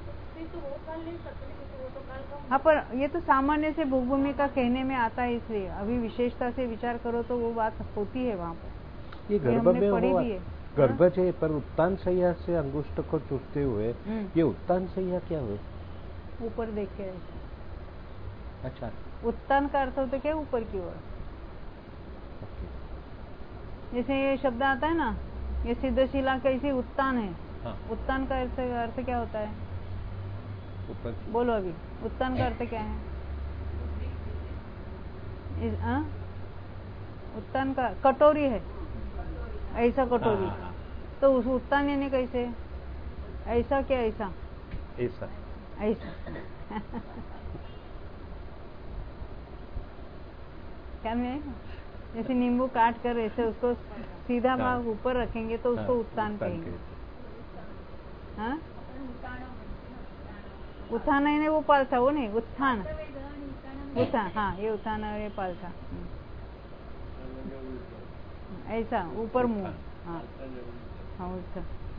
हाँ, पर ये तो सामान्य से भोगभूमि का कहने में आता है, इसलिए अभी विशेषता से विचार करो तो वो बात होती है वहां पर। ये गर्भ में पढ़ी भी है, गर्भज है, पर उत्तान सैया से अंगुष्ठ को चूसते हुए, ये उत्तान सैया क्या हुए, ऊपर देख के। अच्छा, उत्तान का अर्थ होता क्या, ऊपर की ओर। जैसे ये शब्द आता है ना, ये सिद्धशिला कैसी उत्तान है। हाँ। उत्तान का अर्थ क्या होता है? ऊपर की। बोलो अभी, उत्तान का अर्थ क्या है? उत्तान का कटोरी है, ऐसा कटोरी। हाँ। तो उस उत्तान यानी कैसे? ऐसा क्या ऐसा? ऐसा ऐसा क्या में जैसे नींबू काट कर ऐसे उसको सीधा भाग ऊपर रखेंगे तो उसको उत्तान कहेंगे। हाँ, उत्थान नहीं, वो पालथा, वो नहीं, उत्थान। उत्थान, हाँ, ये उत्थान और ये पालथा। ऐसा ऊपर मुंह। हाँ हाँ, उत्थान।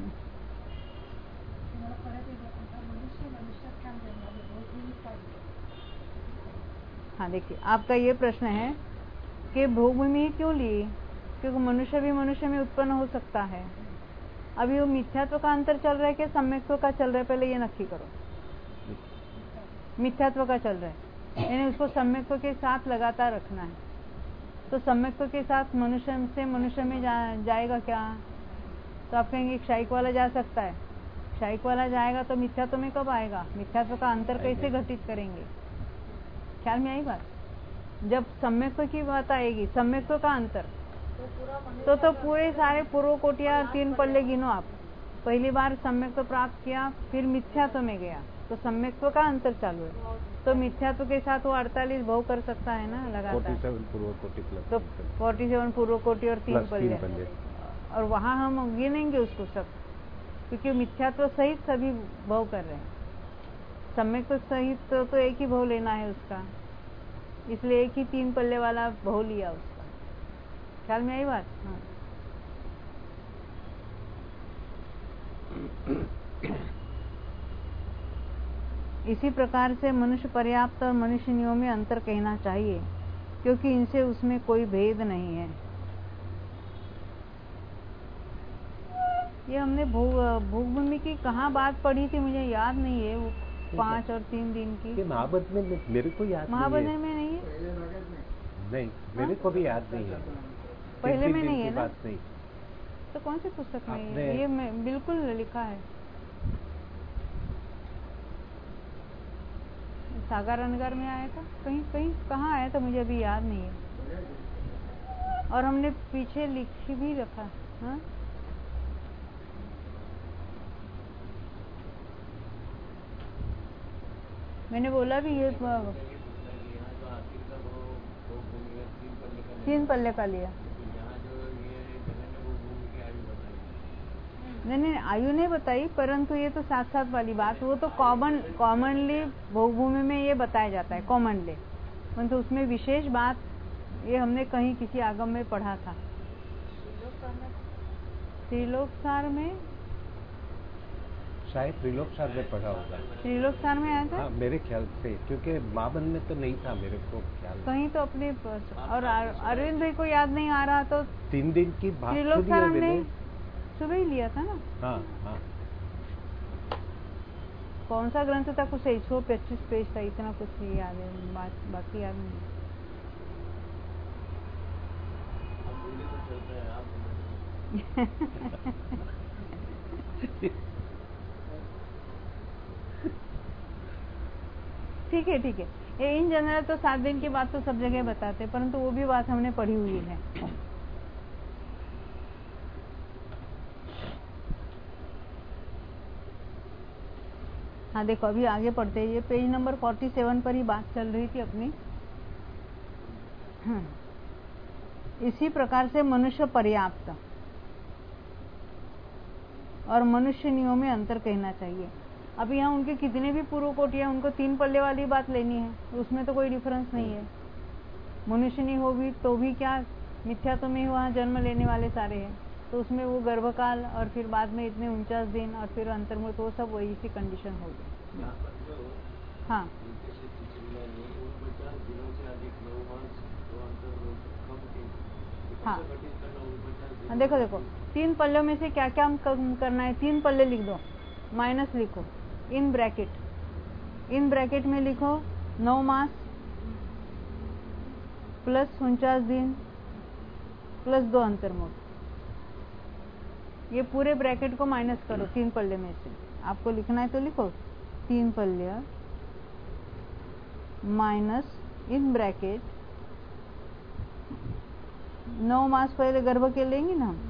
हाँ, देखिए आपका ये प्रश्न है कि भोगभूमि क्यों ली? क्योंकि मनुष्य भी मनुष्य में उत्पन्न हो सकता है। अभी वो मिथ्यात्व का अंतर चल रहा है कि सम्यक्त्व का चल रहा है? पहले ये नक्की करो। मिथ्यात्व का चल रहा है, यानी उसको सम्यक्त्व के साथ लगातार रखना है। तो सम्यक्त्व के साथ मनुष्य से मनुष्य में जाएगा क्या? तो आप कहेंगे क्षायिक वाला जा सकता है। क्षायिक वाला जाएगा तो मिथ्यात्व में कब आएगा? मिथ्यात्व का अंतर कैसे घटित करेंगे? ख्याल में आई बात? जब सम्यक्त्व की बात आएगी, सम्यक्त्व का अंतर, तो पूरे सारे पूर्व कोटिया 3 पल्ले गिनो आप। पहली बार सम्यक्त्व प्राप्त किया, फिर मिथ्यात्व में गया, तो सम्यक्त्व का अंतर चालू है। तो मिथ्यात्व के साथ वो 48 भव कर सकता है ना लगातार। 47 पूर्व कोटि प्लस, तो 47 पूर्व कोटि और 3 पल्ले, और वहां हम गिनेंगे उसको सब, क्योंकि मिथ्यात्व सहित सभी भव कर रहे हैं। सम्यक्त्व सहित तो एक ही भव लेना है उसका, इसलिए एक ही 3 पल्ले वाला भव लिया उसका। ख्याल में आई बात? हाँ। इसी प्रकार से मनुष्य पर्याप्त और मनुष्यनियों में अंतर कहना चाहिए, क्योंकि इनसे उसमें कोई भेद नहीं है। ये हमने भोगभूमि की कहाँ बात पढ़ी थी, मुझे याद नहीं है। वो 5 और 3 दिन की महाभारत में मेरे को याद महाभारत नहीं है। में नहीं है? नहीं, मेरे को भी याद नहीं है। पहले में नहीं है ना? बात नहीं। तो कौन सी पुस्तक में है? ये बिल्कुल लिखा है। सागर अनगर में आया था, कहीं कहीं कहाँ आया था, मुझे अभी याद नहीं है। और हमने पीछे लिख भी रखा। हाँ, मैंने बोला भी ये 3 पल्ले का लिया। नहीं, आयु नहीं बताई, परंतु ये तो साथ साथ वाली बात, वो तो कॉमनली भोगभूमि में ये बताया जाता है, कॉमनली। परंतु उसमें विशेष बात ये हमने कहीं किसी आगम में पढ़ा था। त्रिलोकसार में, शायद त्रिलोकसार में पढ़ा होगा। त्रिलोकसार में आया था। हाँ, मेरे ख्याल से, क्योंकि महाबंध में तो नहीं था मेरे को ख्याल। कहीं तो अपने, और अरविंद भाई को याद नहीं आ रहा तो 3 दिन की बात। त्रिलोकसार हमने सुबह ही लिया था ना। हाँ हाँ। कौन सा ग्रंथ था? कुछ 125 पेज था, इतना कुछ याद है, बाकी याद नहीं। ठीक है, ठीक है। ये इन जनरल तो 7 दिन की बात तो सब जगह बताते, परंतु वो भी बात हमने पढ़ी हुई है। हाँ, देखो अभी आगे पढ़ते हैं। ये पेज नंबर 47 पर ही बात चल रही थी अपनी। इसी प्रकार से मनुष्य पर्याप्त और मनुष्यनियों में अंतर कहना चाहिए। अब यहाँ उनके कितने भी पूर्व कोटियां, उनको 3 पल्ले वाली बात लेनी है, उसमें तो कोई डिफरेंस नहीं है। मनुष्यनी हो भी तो भी क्या, मिथ्यात्व में ही वहाँ जन्म लेने वाले सारे हैं, तो उसमें वो गर्भकाल और फिर बाद में इतने 49 दिन और फिर अंतर्मुख, वो सब वही सी कंडीशन होगी। हाँ हाँ, देखो देखो 3 पल्लों में से क्या क्या करना है। 3 पल्ले लिख दो, माइनस लिखो, इन ब्रैकेट में लिखो 9 मास प्लस 49 दिन प्लस 2 अंतर्मुख। ये पूरे ब्रैकेट को माइनस करो 3 पल्ले में से। आपको लिखना है तो लिखो 3 पल्ले माइनस इन ब्रैकेट 9 मास पहले गर्भ के लेंगे ना हम,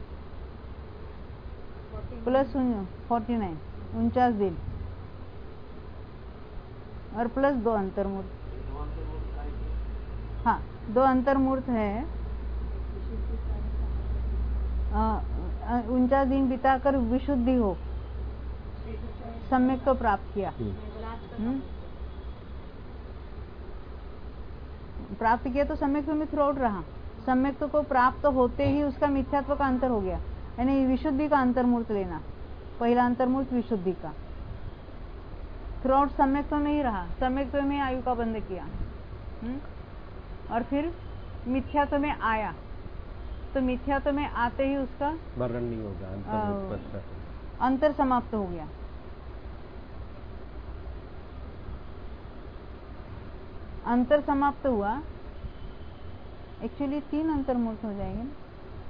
प्लस 49 49 दिन और प्लस 2 अंतर्मूर्त। हाँ 2 अंतर्मूर्त है। 49 दिन बिताकर विशुद्धि हो, सम्यक को प्राप्त किया। प्राप्त किया तो सम्यक में थ्रू आउट रहा। सम्यक को प्राप्त होते ही उसका मिथ्यात्व का अंतर हो गया, यानी विशुद्धि का अंतर्मूर्त लेना। पहला अंतर्मूर्त विशुद्धि का, थ्रू आउट सम्यक में ही रहा, सम्यक में आयु का बंध किया। और फिर मिथ्यात्व में आया तो मिथ्यात्व में आते ही उसका मरण नहीं होगा, अंतर समाप्त हो गया। अंतर समाप्त हुआ, एक्चुअली 3 अंतर्मूर्त हो जाएंगे ना।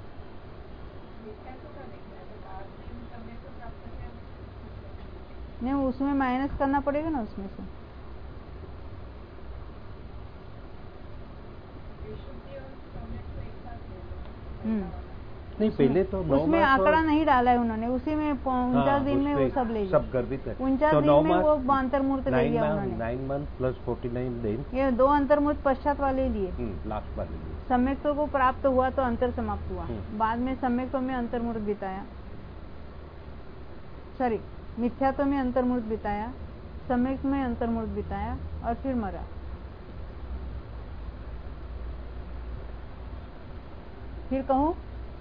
नहीं उसमें माइनस करना पड़ेगा ना उसमें से। नहीं पहले तो उसमें आंकड़ा नहीं डाला है उन्होंने, उसी में 49 दिन में वो सब ले लिया, सब गर्भित है। 49 दिन में वो अंतर्मूर्त ले लिया उन्होंने। 9 मंथ प्लस 49 दिन, ये 2 अंतर्मूर्त पश्चात वाले लिए, लास्ट वाले लिए। सम्यक्त्व को प्राप्त हुआ तो अंतर समाप्त हुआ, बाद में सम्यक्त्व में अंतर्मूर्त बिताया, सॉरी मिथ्यात्व में अंतर्मूर्त बिताया, सम्यक्त्व में अंतर्मूर्त बिताया और फिर मरा। फिर कहूं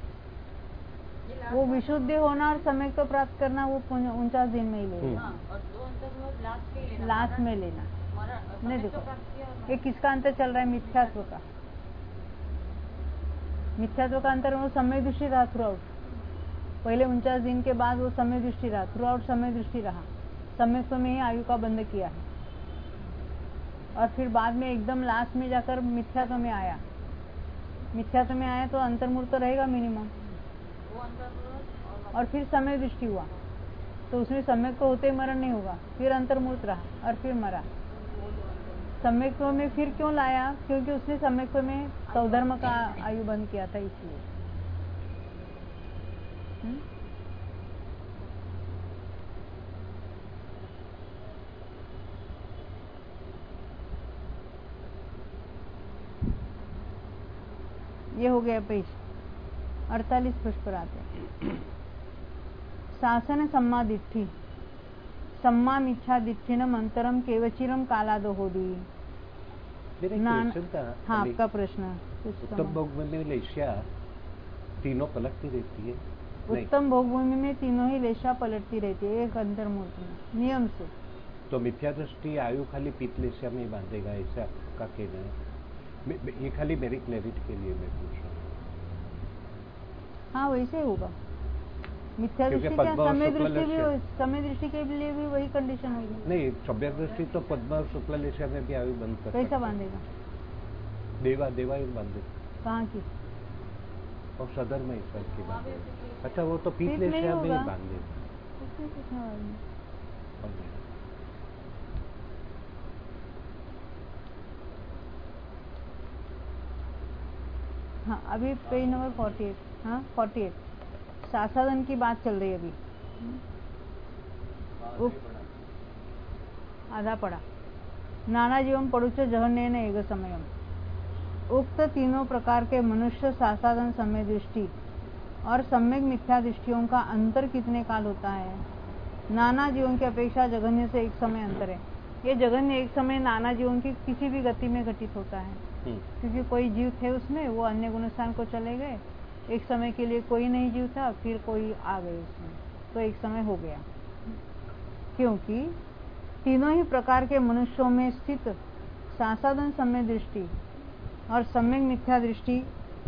वो विशुद्धि होना और सम्यक्त्व प्राप्त करना वो 49 दिन में ही लेना, और 2 अंतर्मूर्त लास्ट में लेना। नहीं देखो ये किसका अंतर चल रहा है, मिथ्यात्व का। मिथ्यात्व का अंतर वो समय दृष्टि रहा थ्रू आउट। पहले 49 दिन के बाद वो समय दृष्टि रहा, थ्रू आउट समय दृष्टि रहा, सम्यक्त्व में ही आयु का बंध किया है। और फिर बाद में एकदम लास्ट में जाकर मिथ्यात्व में आया। मिथ्यात्व में आया तो अंतर्मूर्त तो रहेगा मिनिमम, और फिर समय दृष्टि हुआ तो उसमें सम्यक को होते ही मरण नहीं होगा, फिर अंतर्मूर्त रहा और फिर मरा। सम्यक्त्व में फिर क्यों लाया, क्योंकि उसने सम्यक्त्व में सौधर्म का आयु बंद किया था, इसलिए। ये हो गया पेज 48 पृष्ठ पर आते हैं। शासन सम्मा दिट्ठी सम्मा मिच्छा दिट्ठिनम अंतरम केवचिरम कालादो होदी। हाँ आपका प्रश्न। उत्तम भोगभूमि में लेशिया तीनों पलटती रहती है। उत्तम भोगभूमि में तीनों ही लेशा पलटती रहती है, एक अंतर्मूर्त में नियम से। तो मिथ्या दृष्टि आयु खाली पीत लेशिया में बांधेगा, ऐसा आपका कहना है? ये खाली मेरी क्लैरिटी के लिए मैं पूछ रहा हूँ। हाँ वैसे होगा। मिथ्या दृष्टि क्या समय दृष्टि के लिए भी वही कंडीशन होगी। नहीं सभ्य दृष्टि तो पद्म और शुक्ल लेशिया में भी आयु बंद कर। कैसा बांधेगा? देवा ही बांधे। कहाँ की? और सदर में ईश्वर की बांधे। अच्छा वो तो पीत लेशिया में ही बांधे। हाँ अभी पेज नंबर 48। हाँ 48 शासादन की बात चल रही है अभी। आधा पड़ा। नाना जीवम पड़ुच जहन्येन एक समयम। उक्त तीनों प्रकार के मनुष्य शासादन समय दृष्टि और सम्यक मिथ्या दृष्टियों का अंतर कितने काल होता है? नाना जीवों की अपेक्षा जघन्य से एक समय अंतर है। ये जघन्य एक समय नाना जीवों की किसी भी गति में घटित होता है, क्योंकि कोई जीव थे उसमें, वो अन्य गुणस्थान को चले गए, एक समय के लिए कोई नहीं जीव था, फिर कोई आ गए उसमें, तो एक समय हो गया। क्योंकि तीनों ही प्रकार के मनुष्यों में स्थित शासादन समय दृष्टि और सम्यक मिथ्या दृष्टि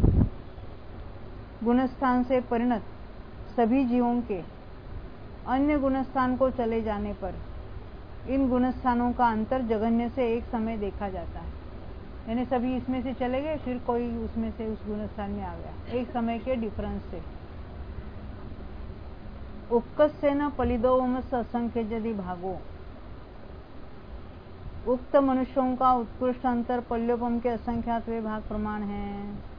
गुणस्थान से परिणत सभी जीवों के अन्य गुणस्थान को चले जाने पर इन गुणस्थानों का अंतर जघन्य से एक समय देखा जाता है। यानी सभी इसमें से चले गए, फिर कोई उसमें से उस गुणस्थान में आ गया, एक समय के डिफरेंस से। उक्कस्येन पलिदो वमस असंख्य यदि भागो। उक्त मनुष्यों का उत्कृष्ट अंतर पल्योपम के असंख्यात वे भाग प्रमाण है।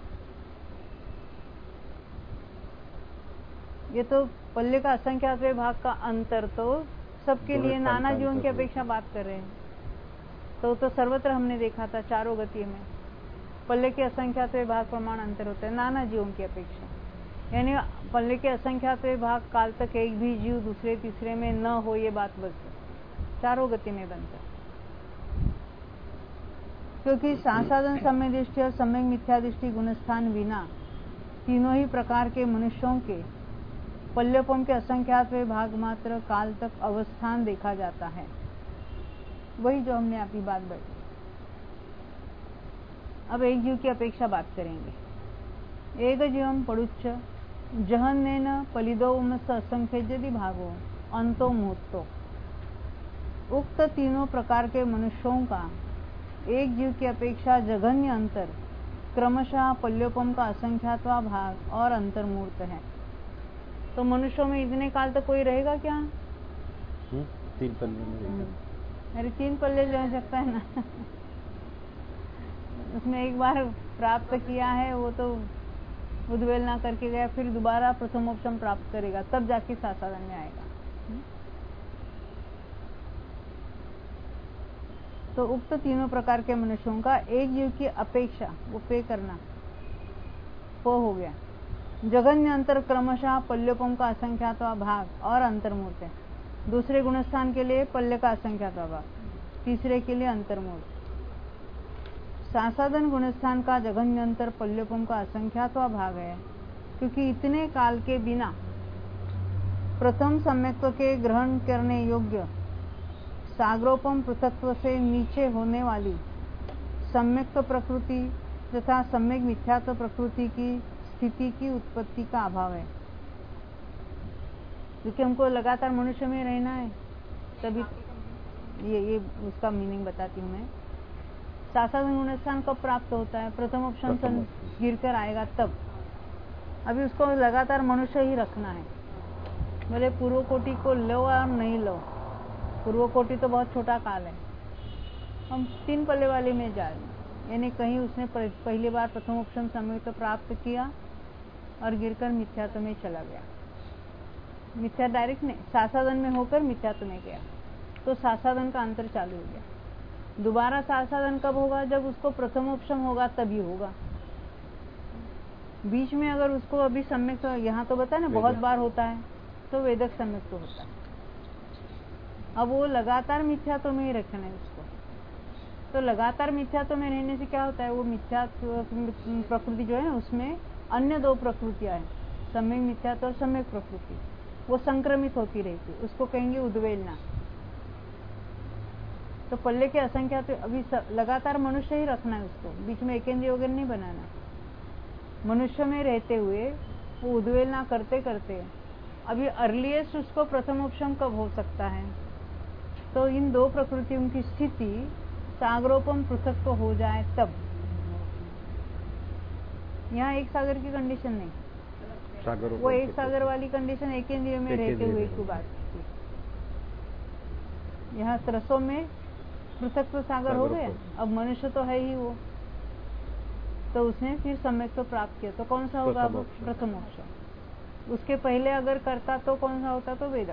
ये तो पल्य का असंख्यात वे भाग का अंतर तो सबके लिए नाना जीवन की अपेक्षा बात कर रहे हैं। तो सर्वत्र हमने देखा था चारों गति में पल्ले के असंख्यात वे भाग प्रमाण अंतर होते हैं नाना जीवों की अपेक्षा। यानी पल्ले के असंख्यात वे भाग काल तक एक भी जीव दूसरे तीसरे में न हो, ये बात बस चारों गति में बनता है। क्योंकि सासाधन सम्य दृष्टि और सम्यक मिथ्या दृष्टि गुणस्थान विना तीनों ही प्रकार के मनुष्यों के पल्योपम के असंख्यात वे भाग मात्र काल तक अवस्थान देखा जाता है। वही जो हमने आपकी बात बढ़ी। अब एक जीव की अपेक्षा बात करेंगे। एक जीवम पड़ुच्च जहन्नेन पलिदो वमस असंख्य यदि भागो अंतो मुहूर्तो। उक्त तीनों प्रकार के मनुष्यों का एक जीव की अपेक्षा जघन्य अंतर क्रमशः पल्योपम का असंख्यातवा भाग और अंतर्मूर्त है। तो मनुष्यों में इतने काल तक कोई रहेगा क्या? 3 पल्ले में रहेगा। अरे 3 पल्ले ले सकता है ना। उसने एक बार प्राप्त किया है, वो तो उद्वेलना करके गया, फिर दोबारा प्रथमोपशम प्राप्त करेगा, तब जाके सासाधन में आएगा। तो उक्त तीनों प्रकार के मनुष्यों का एक जीव की अपेक्षा, वो पे करना वो हो गया, जघन्य अंतर क्रमशः पल्योपम का असंख्यातवा भाग और अंतर्मूर्त है। दूसरे गुणस्थान के लिए पल्य का असंख्यातवा भाग, तीसरे के लिए अंतर्मूर्त। सासाधन गुणस्थान का जघन्य अंतर पल्योपम का असंख्यातवा भाग है, क्योंकि इतने काल के बिना प्रथम सम्यक्त्व के ग्रहण करने योग्य सागरोपम पृथक्त्व से नीचे होने वाली सम्यक्त्व प्रकृति तथा सम्यक मिथ्यात्व प्रकृति की स्थिति की उत्पत्ति का अभाव है। क्योंकि हमको लगातार मनुष्य में रहना है, तभी ये उसका मीनिंग बताती हूँ मैं। सासाधन गुणस्थान कब प्राप्त होता है? प्रथम ऑप्शन गिरकर आएगा तब। अभी उसको लगातार मनुष्य ही रखना है, बोले पूर्व कोटि को लो और नहीं लो। पूर्व कोटि तो बहुत छोटा काल है, हम 3 पल्ले वाले में जा रहे हैं। यानी कहीं उसने पहली बार प्रथम ऑप्शन समय तो प्राप्त किया और गिरकर मिथ्यात्व में चला गया। मिथ्या डायरेक्ट नहीं, सासाधन में होकर मिथ्यात्व में गया, तो सासाधन का अंतर चालू हो गया। दोबारा सासाधन कब होगा? जब उसको प्रथमोपशम होगा तभी होगा। बीच में अगर उसको अभी सम्यक, तो यहाँ तो बताया ना बहुत बार होता है, तो वेदक सम्यक तो होता है। अब वो लगातार मिथ्यात्व में ही रखना है उसको। तो लगातार मिथ्यात्व में रहने से क्या होता है? वो मिथ्यात्व प्रकृति जो है ना, उसमें अन्य 2 प्रकृतियां हैं, सम्यक मिथ्यात्व और सम्यक प्रकृति, वो संक्रमित होती रहती, उसको कहेंगे उद्वेलना। तो पल्ले के असंख्यात अभी लगातार मनुष्य ही रखना है उसको, बीच में एकेंद्रिय वगैरह नहीं बनाना। मनुष्य में रहते हुए वो उद्वेलना करते करते अभी अर्लीस्ट उसको प्रथमोपशम कब हो सकता है? तो इन 2 प्रकृतियों की स्थिति सागरोपम पृथक तो हो जाए तब। यहाँ एक सागर की कंडीशन नहीं, वो एक सागर वाली कंडीशन एकेंद्रिय में रहते हुए की बात की। यहाँ सरसों में पृथक तो सागर हो गया, अब मनुष्य तो है ही वो, तो उसने फिर सम्यक तो प्राप्त किया, तो कौन सा होगा? प्रथम ऑप्शन। उसके पहले अगर करता तो कौन सा होता? तो वेदक।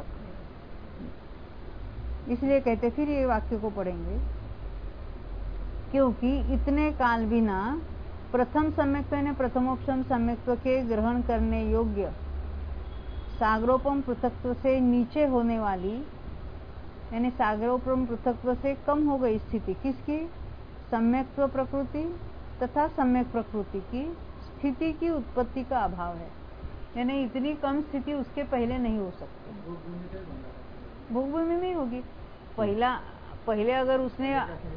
इसलिए कहते, फिर ये वाक्य को पढ़ेंगे, क्योंकि इतने काल बिना प्रथम सम्यक्त्व ने प्रथमोपशम सम्यक्त्व के ग्रहण करने योग्य सागरोपम पृथक्त्व से नीचे होने वाली, यानी सागरोपम पृथक्त्व से कम हो गई स्थिति किसकी? सम्यक्त्व प्रकृति तथा सम्यक प्रकृति की स्थिति की उत्पत्ति का अभाव है। यानी इतनी कम स्थिति उसके पहले नहीं हो सकती, भोग भूमि में होगी। पहले अगर उसने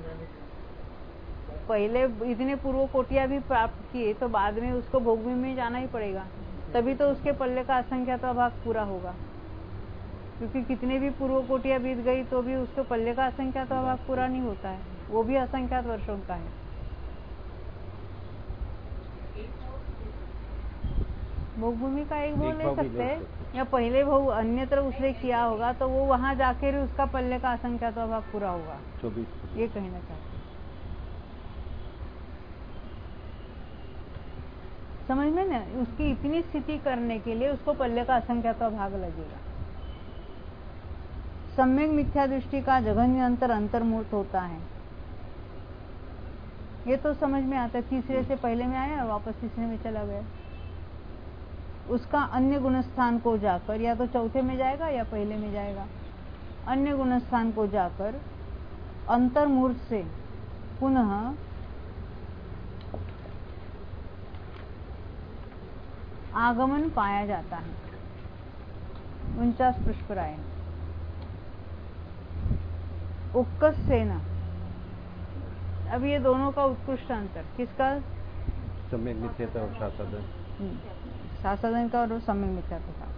पहले इतने पूर्व कोटियां भी प्राप्त किए, तो बाद में उसको भोग भूमि में जाना ही पड़ेगा, तभी तो उसके पल्ले का असंख्यातवा भाग पूरा होगा। क्योंकि कितने भी पूर्व कोटियां बीत गई तो भी उसके पल्ले का असंख्यातवा भाग पूरा नहीं होता है, वो भी असंख्यात वर्षों का है। भोग भूमि का एक भाव एक ले भाव भी सकते ले हैं, सकते या पहले भाव अन्यत्र उसने किया होगा तो वो वहां जाकर ही उसका पल्ले का असंख्यात भाग पूरा होगा, 24 ये कहना चाहते हैं। समझ में ना, उसकी इतनी स्थिति करने के लिए उसको पल्ले का असंख्यात भाग लगेगा। सम्यक मिथ्या दृष्टि का जघन्य अंतर अंतर्मूर्त होता है, ये तो समझ में आता है। तीसरे से पहले में आया और वापस तीसरे में चला गया। उसका अन्य गुणस्थान को जाकर या तो चौथे में जाएगा या पहले में जाएगा। अन्य गुणस्थान को जाकर अंतर्मूर्त से पुनः आगमन पाया जाता है। 49 पृष्ठ पर आए। उक्कसेन, अब ये दोनों का उत्कृष्ट अंतर किसका? सम्यक मिथ्यात्व और शासादन, शासादन का और सम्यक मिथ्यात्व का।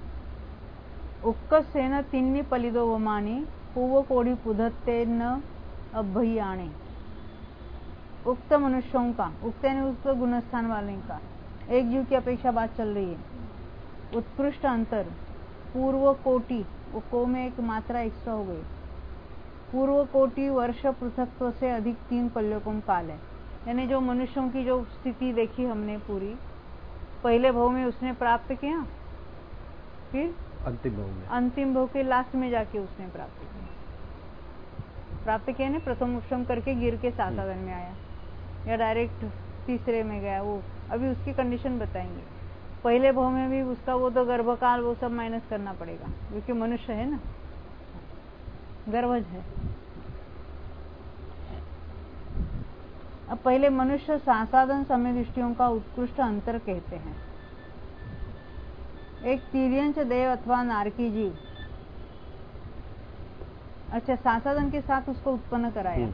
उक्कसेन तिन्नी पलिदो वमानी पूव कोड़ी पुधत्ते न अभयाणे। उक्त मनुष्यों का, उक्त यानी उक्त गुणस्थान वाले का, एक जीव की अपेक्षा बात चल रही है। उत्कृष्ट अंतर पूर्व कोटि, वो को में एक मात्रा एक्स्ट्रा हो गई। पूर्व कोटि वर्ष पृथकत्व से अधिक 3 पल्यों काल है। यानी जो मनुष्यों की जो स्थिति देखी हमने पूरी, पहले भाव में उसने प्राप्त किया, फिर अंतिम भाव के लास्ट में जाके उसने प्राप्त किया ने प्रथम उपशम करके गिर के साधारण में आया या डायरेक्ट तीसरे में गया। वो अभी उसकी कंडीशन बताएंगे। पहले भाव में भी उसका वो तो गर्भकाल वो सब माइनस करना पड़ेगा, क्योंकि मनुष्य है ना, गर्भज है। अब पहले मनुष्य सासाधन समय दृष्टियों का उत्कृष्ट अंतर कहते हैं। एक तिर्यंच देव अथवा नारकी जीव, अच्छा सासाधन के साथ उसको उत्पन्न कराया,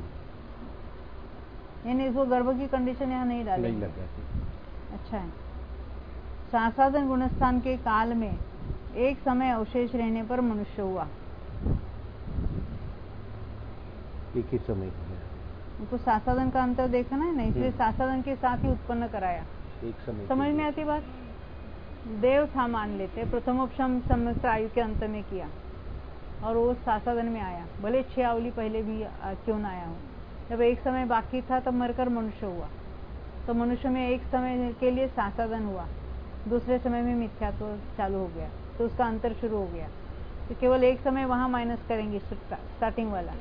यानी इसको गर्भ की कंडीशन यहाँ नहीं डाली, अच्छा है। सासाधन गुणस्थान के काल में एक समय अवशेष रहने पर मनुष्य हुआ, एक ही समय उनको सासाधन का अंतर देखना है ना, इसलिए सासाधन के साथ ही उत्पन्न कराया। एक समय समझ में आती बात? देव था मान लेते, प्रथमोपशम समस्त आयु के अंत में किया और वो सासाधन में आया, भले 6 अवली पहले भी क्यों ना आया हो। जब एक समय बाकी था तब मरकर मनुष्य हुआ, तो मनुष्य में एक समय के लिए सासाधन हुआ, दूसरे समय में मिथ्यात्व चालू हो गया, तो उसका अंतर शुरू हो गया। तो केवल एक समय वहां माइनस करेंगे स्टार्टिंग वाला।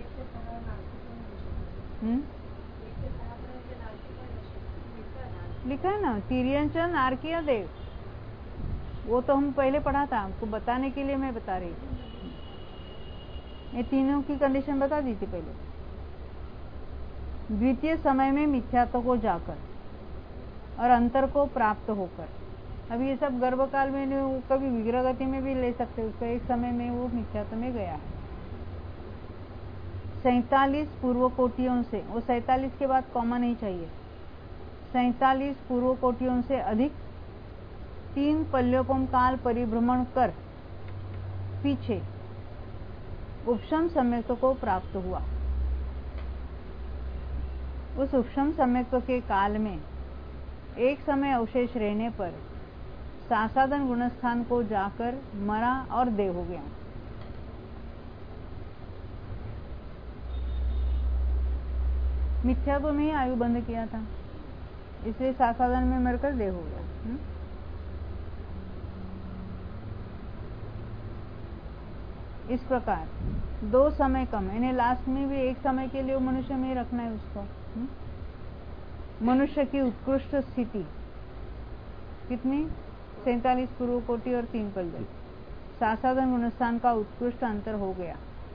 लिखा है ना तिर्यंच नारकीय देव, वो तो हम पहले पढ़ा था, आपको बताने के लिए मैं बता रही थी। ये तीनों की कंडीशन बता दी थी पहले। द्वितीय समय में मिथ्यात्व को जाकर और अंतर को प्राप्त होकर, अभी ये सब गर्भकाल में कभी विग्रह गति में भी ले सकते, उसको एक समय में वो मिथ्यात्व में गया है। 47 पूर्व कोटियों से, वो 47 के बाद कॉमा नहीं चाहिए, 47 पूर्व कोटियों से अधिक 3 पल्योपम काल परिभ्रमण कर पीछे उपशम सम्यक्त्व को प्राप्त हुआ। उस उपशम सम्यक्त्व के काल में एक समय अवशेष रहने पर सासाधन गुणस्थान को जाकर मरा और देह हो गया। मिथ्यात्व में ही आयु बंद किया था, इसलिए सासाधन में मरकर देह हो गया। इस प्रकार 2 समय कम, यानी लास्ट में भी एक समय के लिए मनुष्य में ही रखना है उसको। मनुष्य की उत्कृष्ट स्थिति कितनी? 47 पूर्व कोटि और 3 पल्ले, सासाधन गुणस्थान का उत्कृष्ट अंतर हो गया।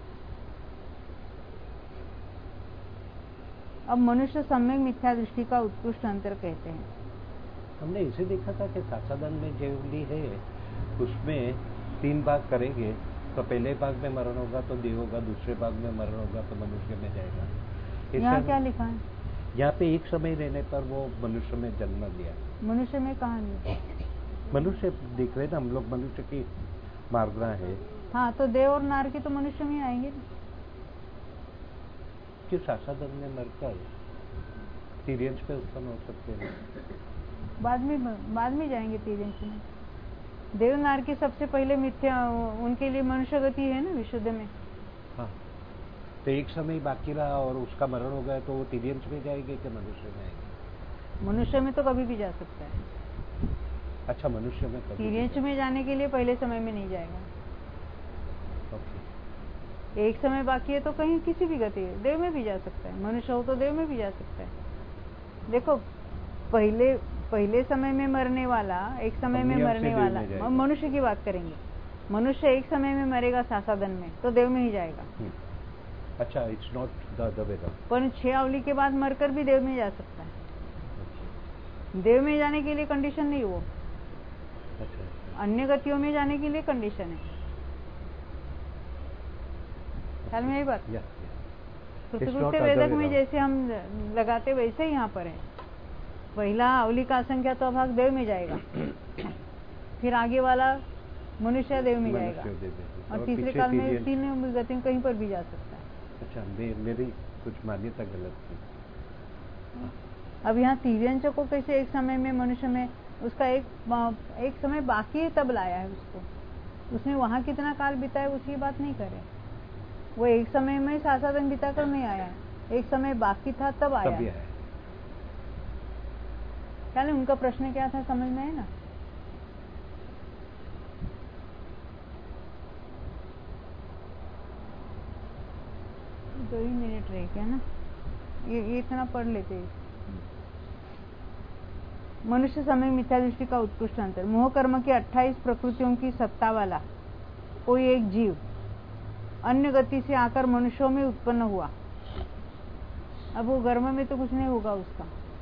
अब मनुष्य सम्यक मिथ्या दृष्टि का उत्कृष्ट अंतर कहते हैं। हमने इसे देखा था कि सासाधन में जेवली है, उसमें 3 भाग करेंगे, तो पहले भाग में मरण होगा तो देह होगा, दूसरे भाग में मरण होगा तो मनुष्य में जाएगा। यहाँ क्या लिखा है? यहाँ पे एक समय रहने पर वो मनुष्य में जन्म लिया। मनुष्य में कहाँ लिया? मनुष्य दिख रहे ना हम लोग, मनुष्य की मार्गना है। हाँ, तो देव और नार की तो मनुष्य में आएंगे ना। क्यों सासाधन में मरकर तिर्यंच पे उत्पन्न हो सकते हैं? बाद में जाएंगे तिर्यंच में। देवनार की सबसे पहले मिथ्या उनके लिए मनुष्य गति है ना विशुद्ध में। हाँ, तो एक समय बाकी रहा और उसका मरण हो गया तो वो तिर्यंश में जाएगी कि मनुष्य में आएगी? मनुष्य में तो कभी भी जा सकता है। अच्छा, मनुष्य में कभी? तिर्यंश में जाने के लिए पहले समय में नहीं जाएगा। ओके। एक समय बाकी है तो कहीं किसी भी गति देव में भी जा सकता है। मनुष्य हो तो देव में भी जा सकता है। देखो, पहले समय में मरने वाला, एक समय में मरने वाला, मनुष्य की बात करेंगे। मनुष्य एक समय में मरेगा सासादन में तो देव में ही जाएगा। अच्छा, इट्स नॉट द वे। पर 6 अवली के बाद मरकर भी देव में जा सकता है। देव में जाने के लिए कंडीशन नहीं वो। अच्छा। अन्य गतियों में जाने के लिए कंडीशन है। ख्याल में यही बात। श्रुतिकृत्य वेदक में जैसे हम लगाते वैसे ही यहाँ पर है। पहला अवली का असंख्या तो भाग देव में जाएगा, फिर आगे वाला मनुष्य देव में जाएगा, और तीसरे काल में 3 गति कहीं पर भी जा सकता है। अच्छा, मेरी कुछ मान्यता गलत थी। अब यहाँ तिर्यंश को कैसे एक समय में मनुष्य में उसका एक समय बाकी है तब लाया है उसको। उसने वहां कितना काल बिताया उसकी बात नहीं करे। वो एक समय में सासादन बिताकर नहीं आया, एक समय बाकी था तब आया। क्या नहीं, उनका प्रश्न क्या था समझ में है ना? दो ही मिनट रह गया ना, ये इतना पढ़ लेते। मनुष्य समय मिथ्या दृष्टि का उत्कृष्ट अंतर। मोह कर्म की 28 प्रकृतियों की सत्ता वाला कोई एक जीव अन्य गति से आकर मनुष्यों में उत्पन्न हुआ। अब वो गर्भ में तो कुछ नहीं होगा उसका।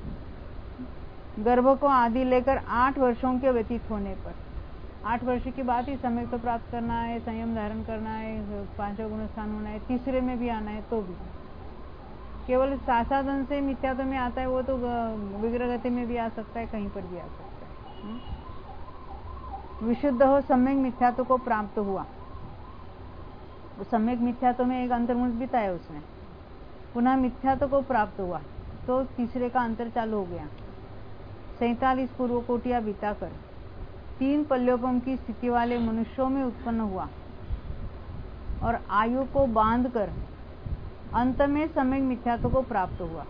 गर्भ को आदि लेकर 8 वर्षों के व्यतीत होने पर, 8 वर्ष की बात ही समय को प्राप्त करना है, संयम धारण करना है, 5 गुण स्थान होना है, तीसरे में भी आना है, तो भी केवल सासादन से मिथ्यात्व में आता है। वो तो विग्रह गति में भी आ सकता है, कहीं पर भी आ सकता है। विशुद्ध हो सम्यक मिथ्यात्व को प्राप्त हुआ। सम्यक मिथ्यात्व में एक अंतर्मुख बिताया उसने, पुनः मिथ्यात्व को प्राप्त हुआ तो तीसरे का अंतर चालू हो गया। 47 पूर्व कोटिया बिताकर 3 पल्योपम की स्थिति वाले मनुष्यों में उत्पन्न हुआ और आयु को बांधकर अंत में सम्यक मिथ्यात्व को प्राप्त हुआ।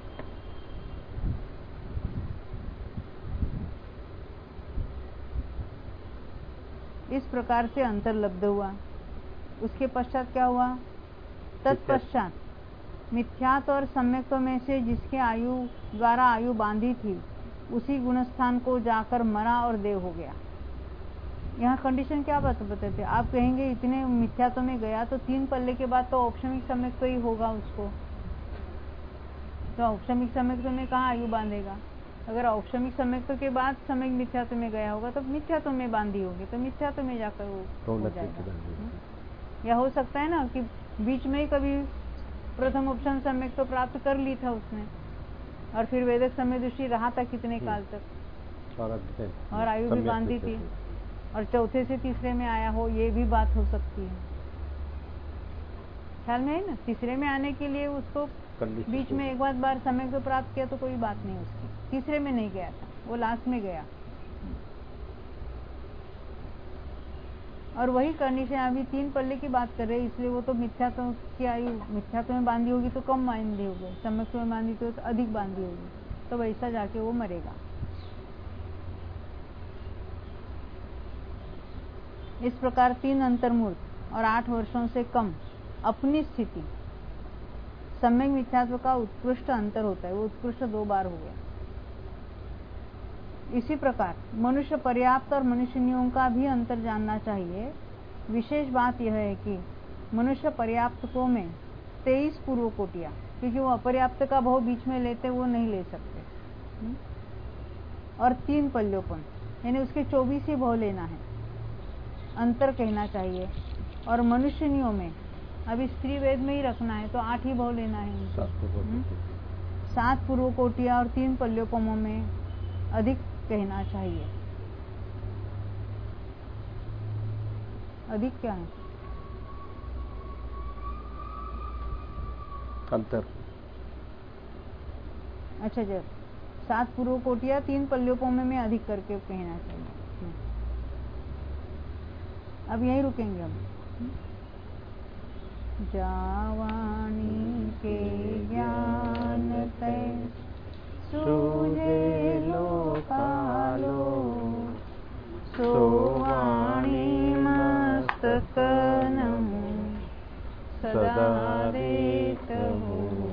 इस प्रकार से अंतर्लब्ध हुआ। उसके पश्चात क्या हुआ? तत्पश्चात मिथ्यात्व और सम्यक्त्व में से जिसके आयु द्वारा आयु बांधी थी उसी गुणस्थान को जाकर मरा और देव हो गया। यहाँ कंडीशन क्या बताते? आप कहेंगे इतने मिथ्यात्व में गया तो 3 पल्ले के बाद तो औपशमिक सम्यक्त्व ही होगा उसको। तो औपशमिक सम्यक्त्व में कहाँ आयु बांधेगा? अगर औपशमिक सम्यक्त्व के बाद सम्यक मिथ्यात्व में गया होगा तो मिथ्यात्व में बांधी होगी, तो मिथ्यात्व में जाकर वो हो जाएगा। या हो सकता है ना कि बीच में ही कभी प्रथम ऑप्शन सम्यक तो प्राप्त कर ली था उसने, और फिर वेदक समय दृष्टि रहा था कितने काल तक, और आयु भी बांधी थी, और चौथे से तीसरे में आया हो, ये भी बात हो सकती है। ख्याल में है ना? तीसरे में आने के लिए उसको बीच में एक बार सम्यक तो प्राप्त किया तो कोई बात नहीं उसकी। तीसरे में नहीं गया था, वो लास्ट में गया। और वही कंडीशन अभी 3 पल्ले की बात कर रहे हैं, इसलिए वो तो मिथ्यात्व की आयु मिथ्यात्व में बांधी होगी तो कम बांधी होगी, सम्यक में बांधी तो अधिक बांधी होगी, तो वैसा जाके वो मरेगा। इस प्रकार 3 अंतर्मूर्त और 8 वर्षों से कम अपनी स्थिति सम्यक मिथ्यात्व का उत्कृष्ट अंतर होता है। वो उत्कृष्ट 2 बार हो गया। इसी प्रकार मनुष्य पर्याप्त और मनुष्य नियम का भी अंतर जानना चाहिए। विशेष बात यह है कि मनुष्य पर्याप्त को में 23 पूर्व कोटियां, क्योंकि वो अपर्याप्त का भाव बीच में लेते वो नहीं ले सकते, और 3 पल्योपन यानी उसके 24 ही भाव लेना है, अंतर कहना चाहिए। और मनुष्य नियम में अभी स्त्री वेद में ही रखना है तो 8 ही भाव लेना है। 7 पूर्व कोटियां और 3 पल्योपमों में अधिक कहना चाहिए। अधिक क्या है? अंतर। अच्छा, जब 7 पूर्व कोटियां 3 पल्योपमों में अधिक करके कहना चाहिए। अब यहीं रुकेंगे हम। जावानी के ज्ञान तय सूझे लोकालो, सोवाणी मस्तकनम सदा देत हो।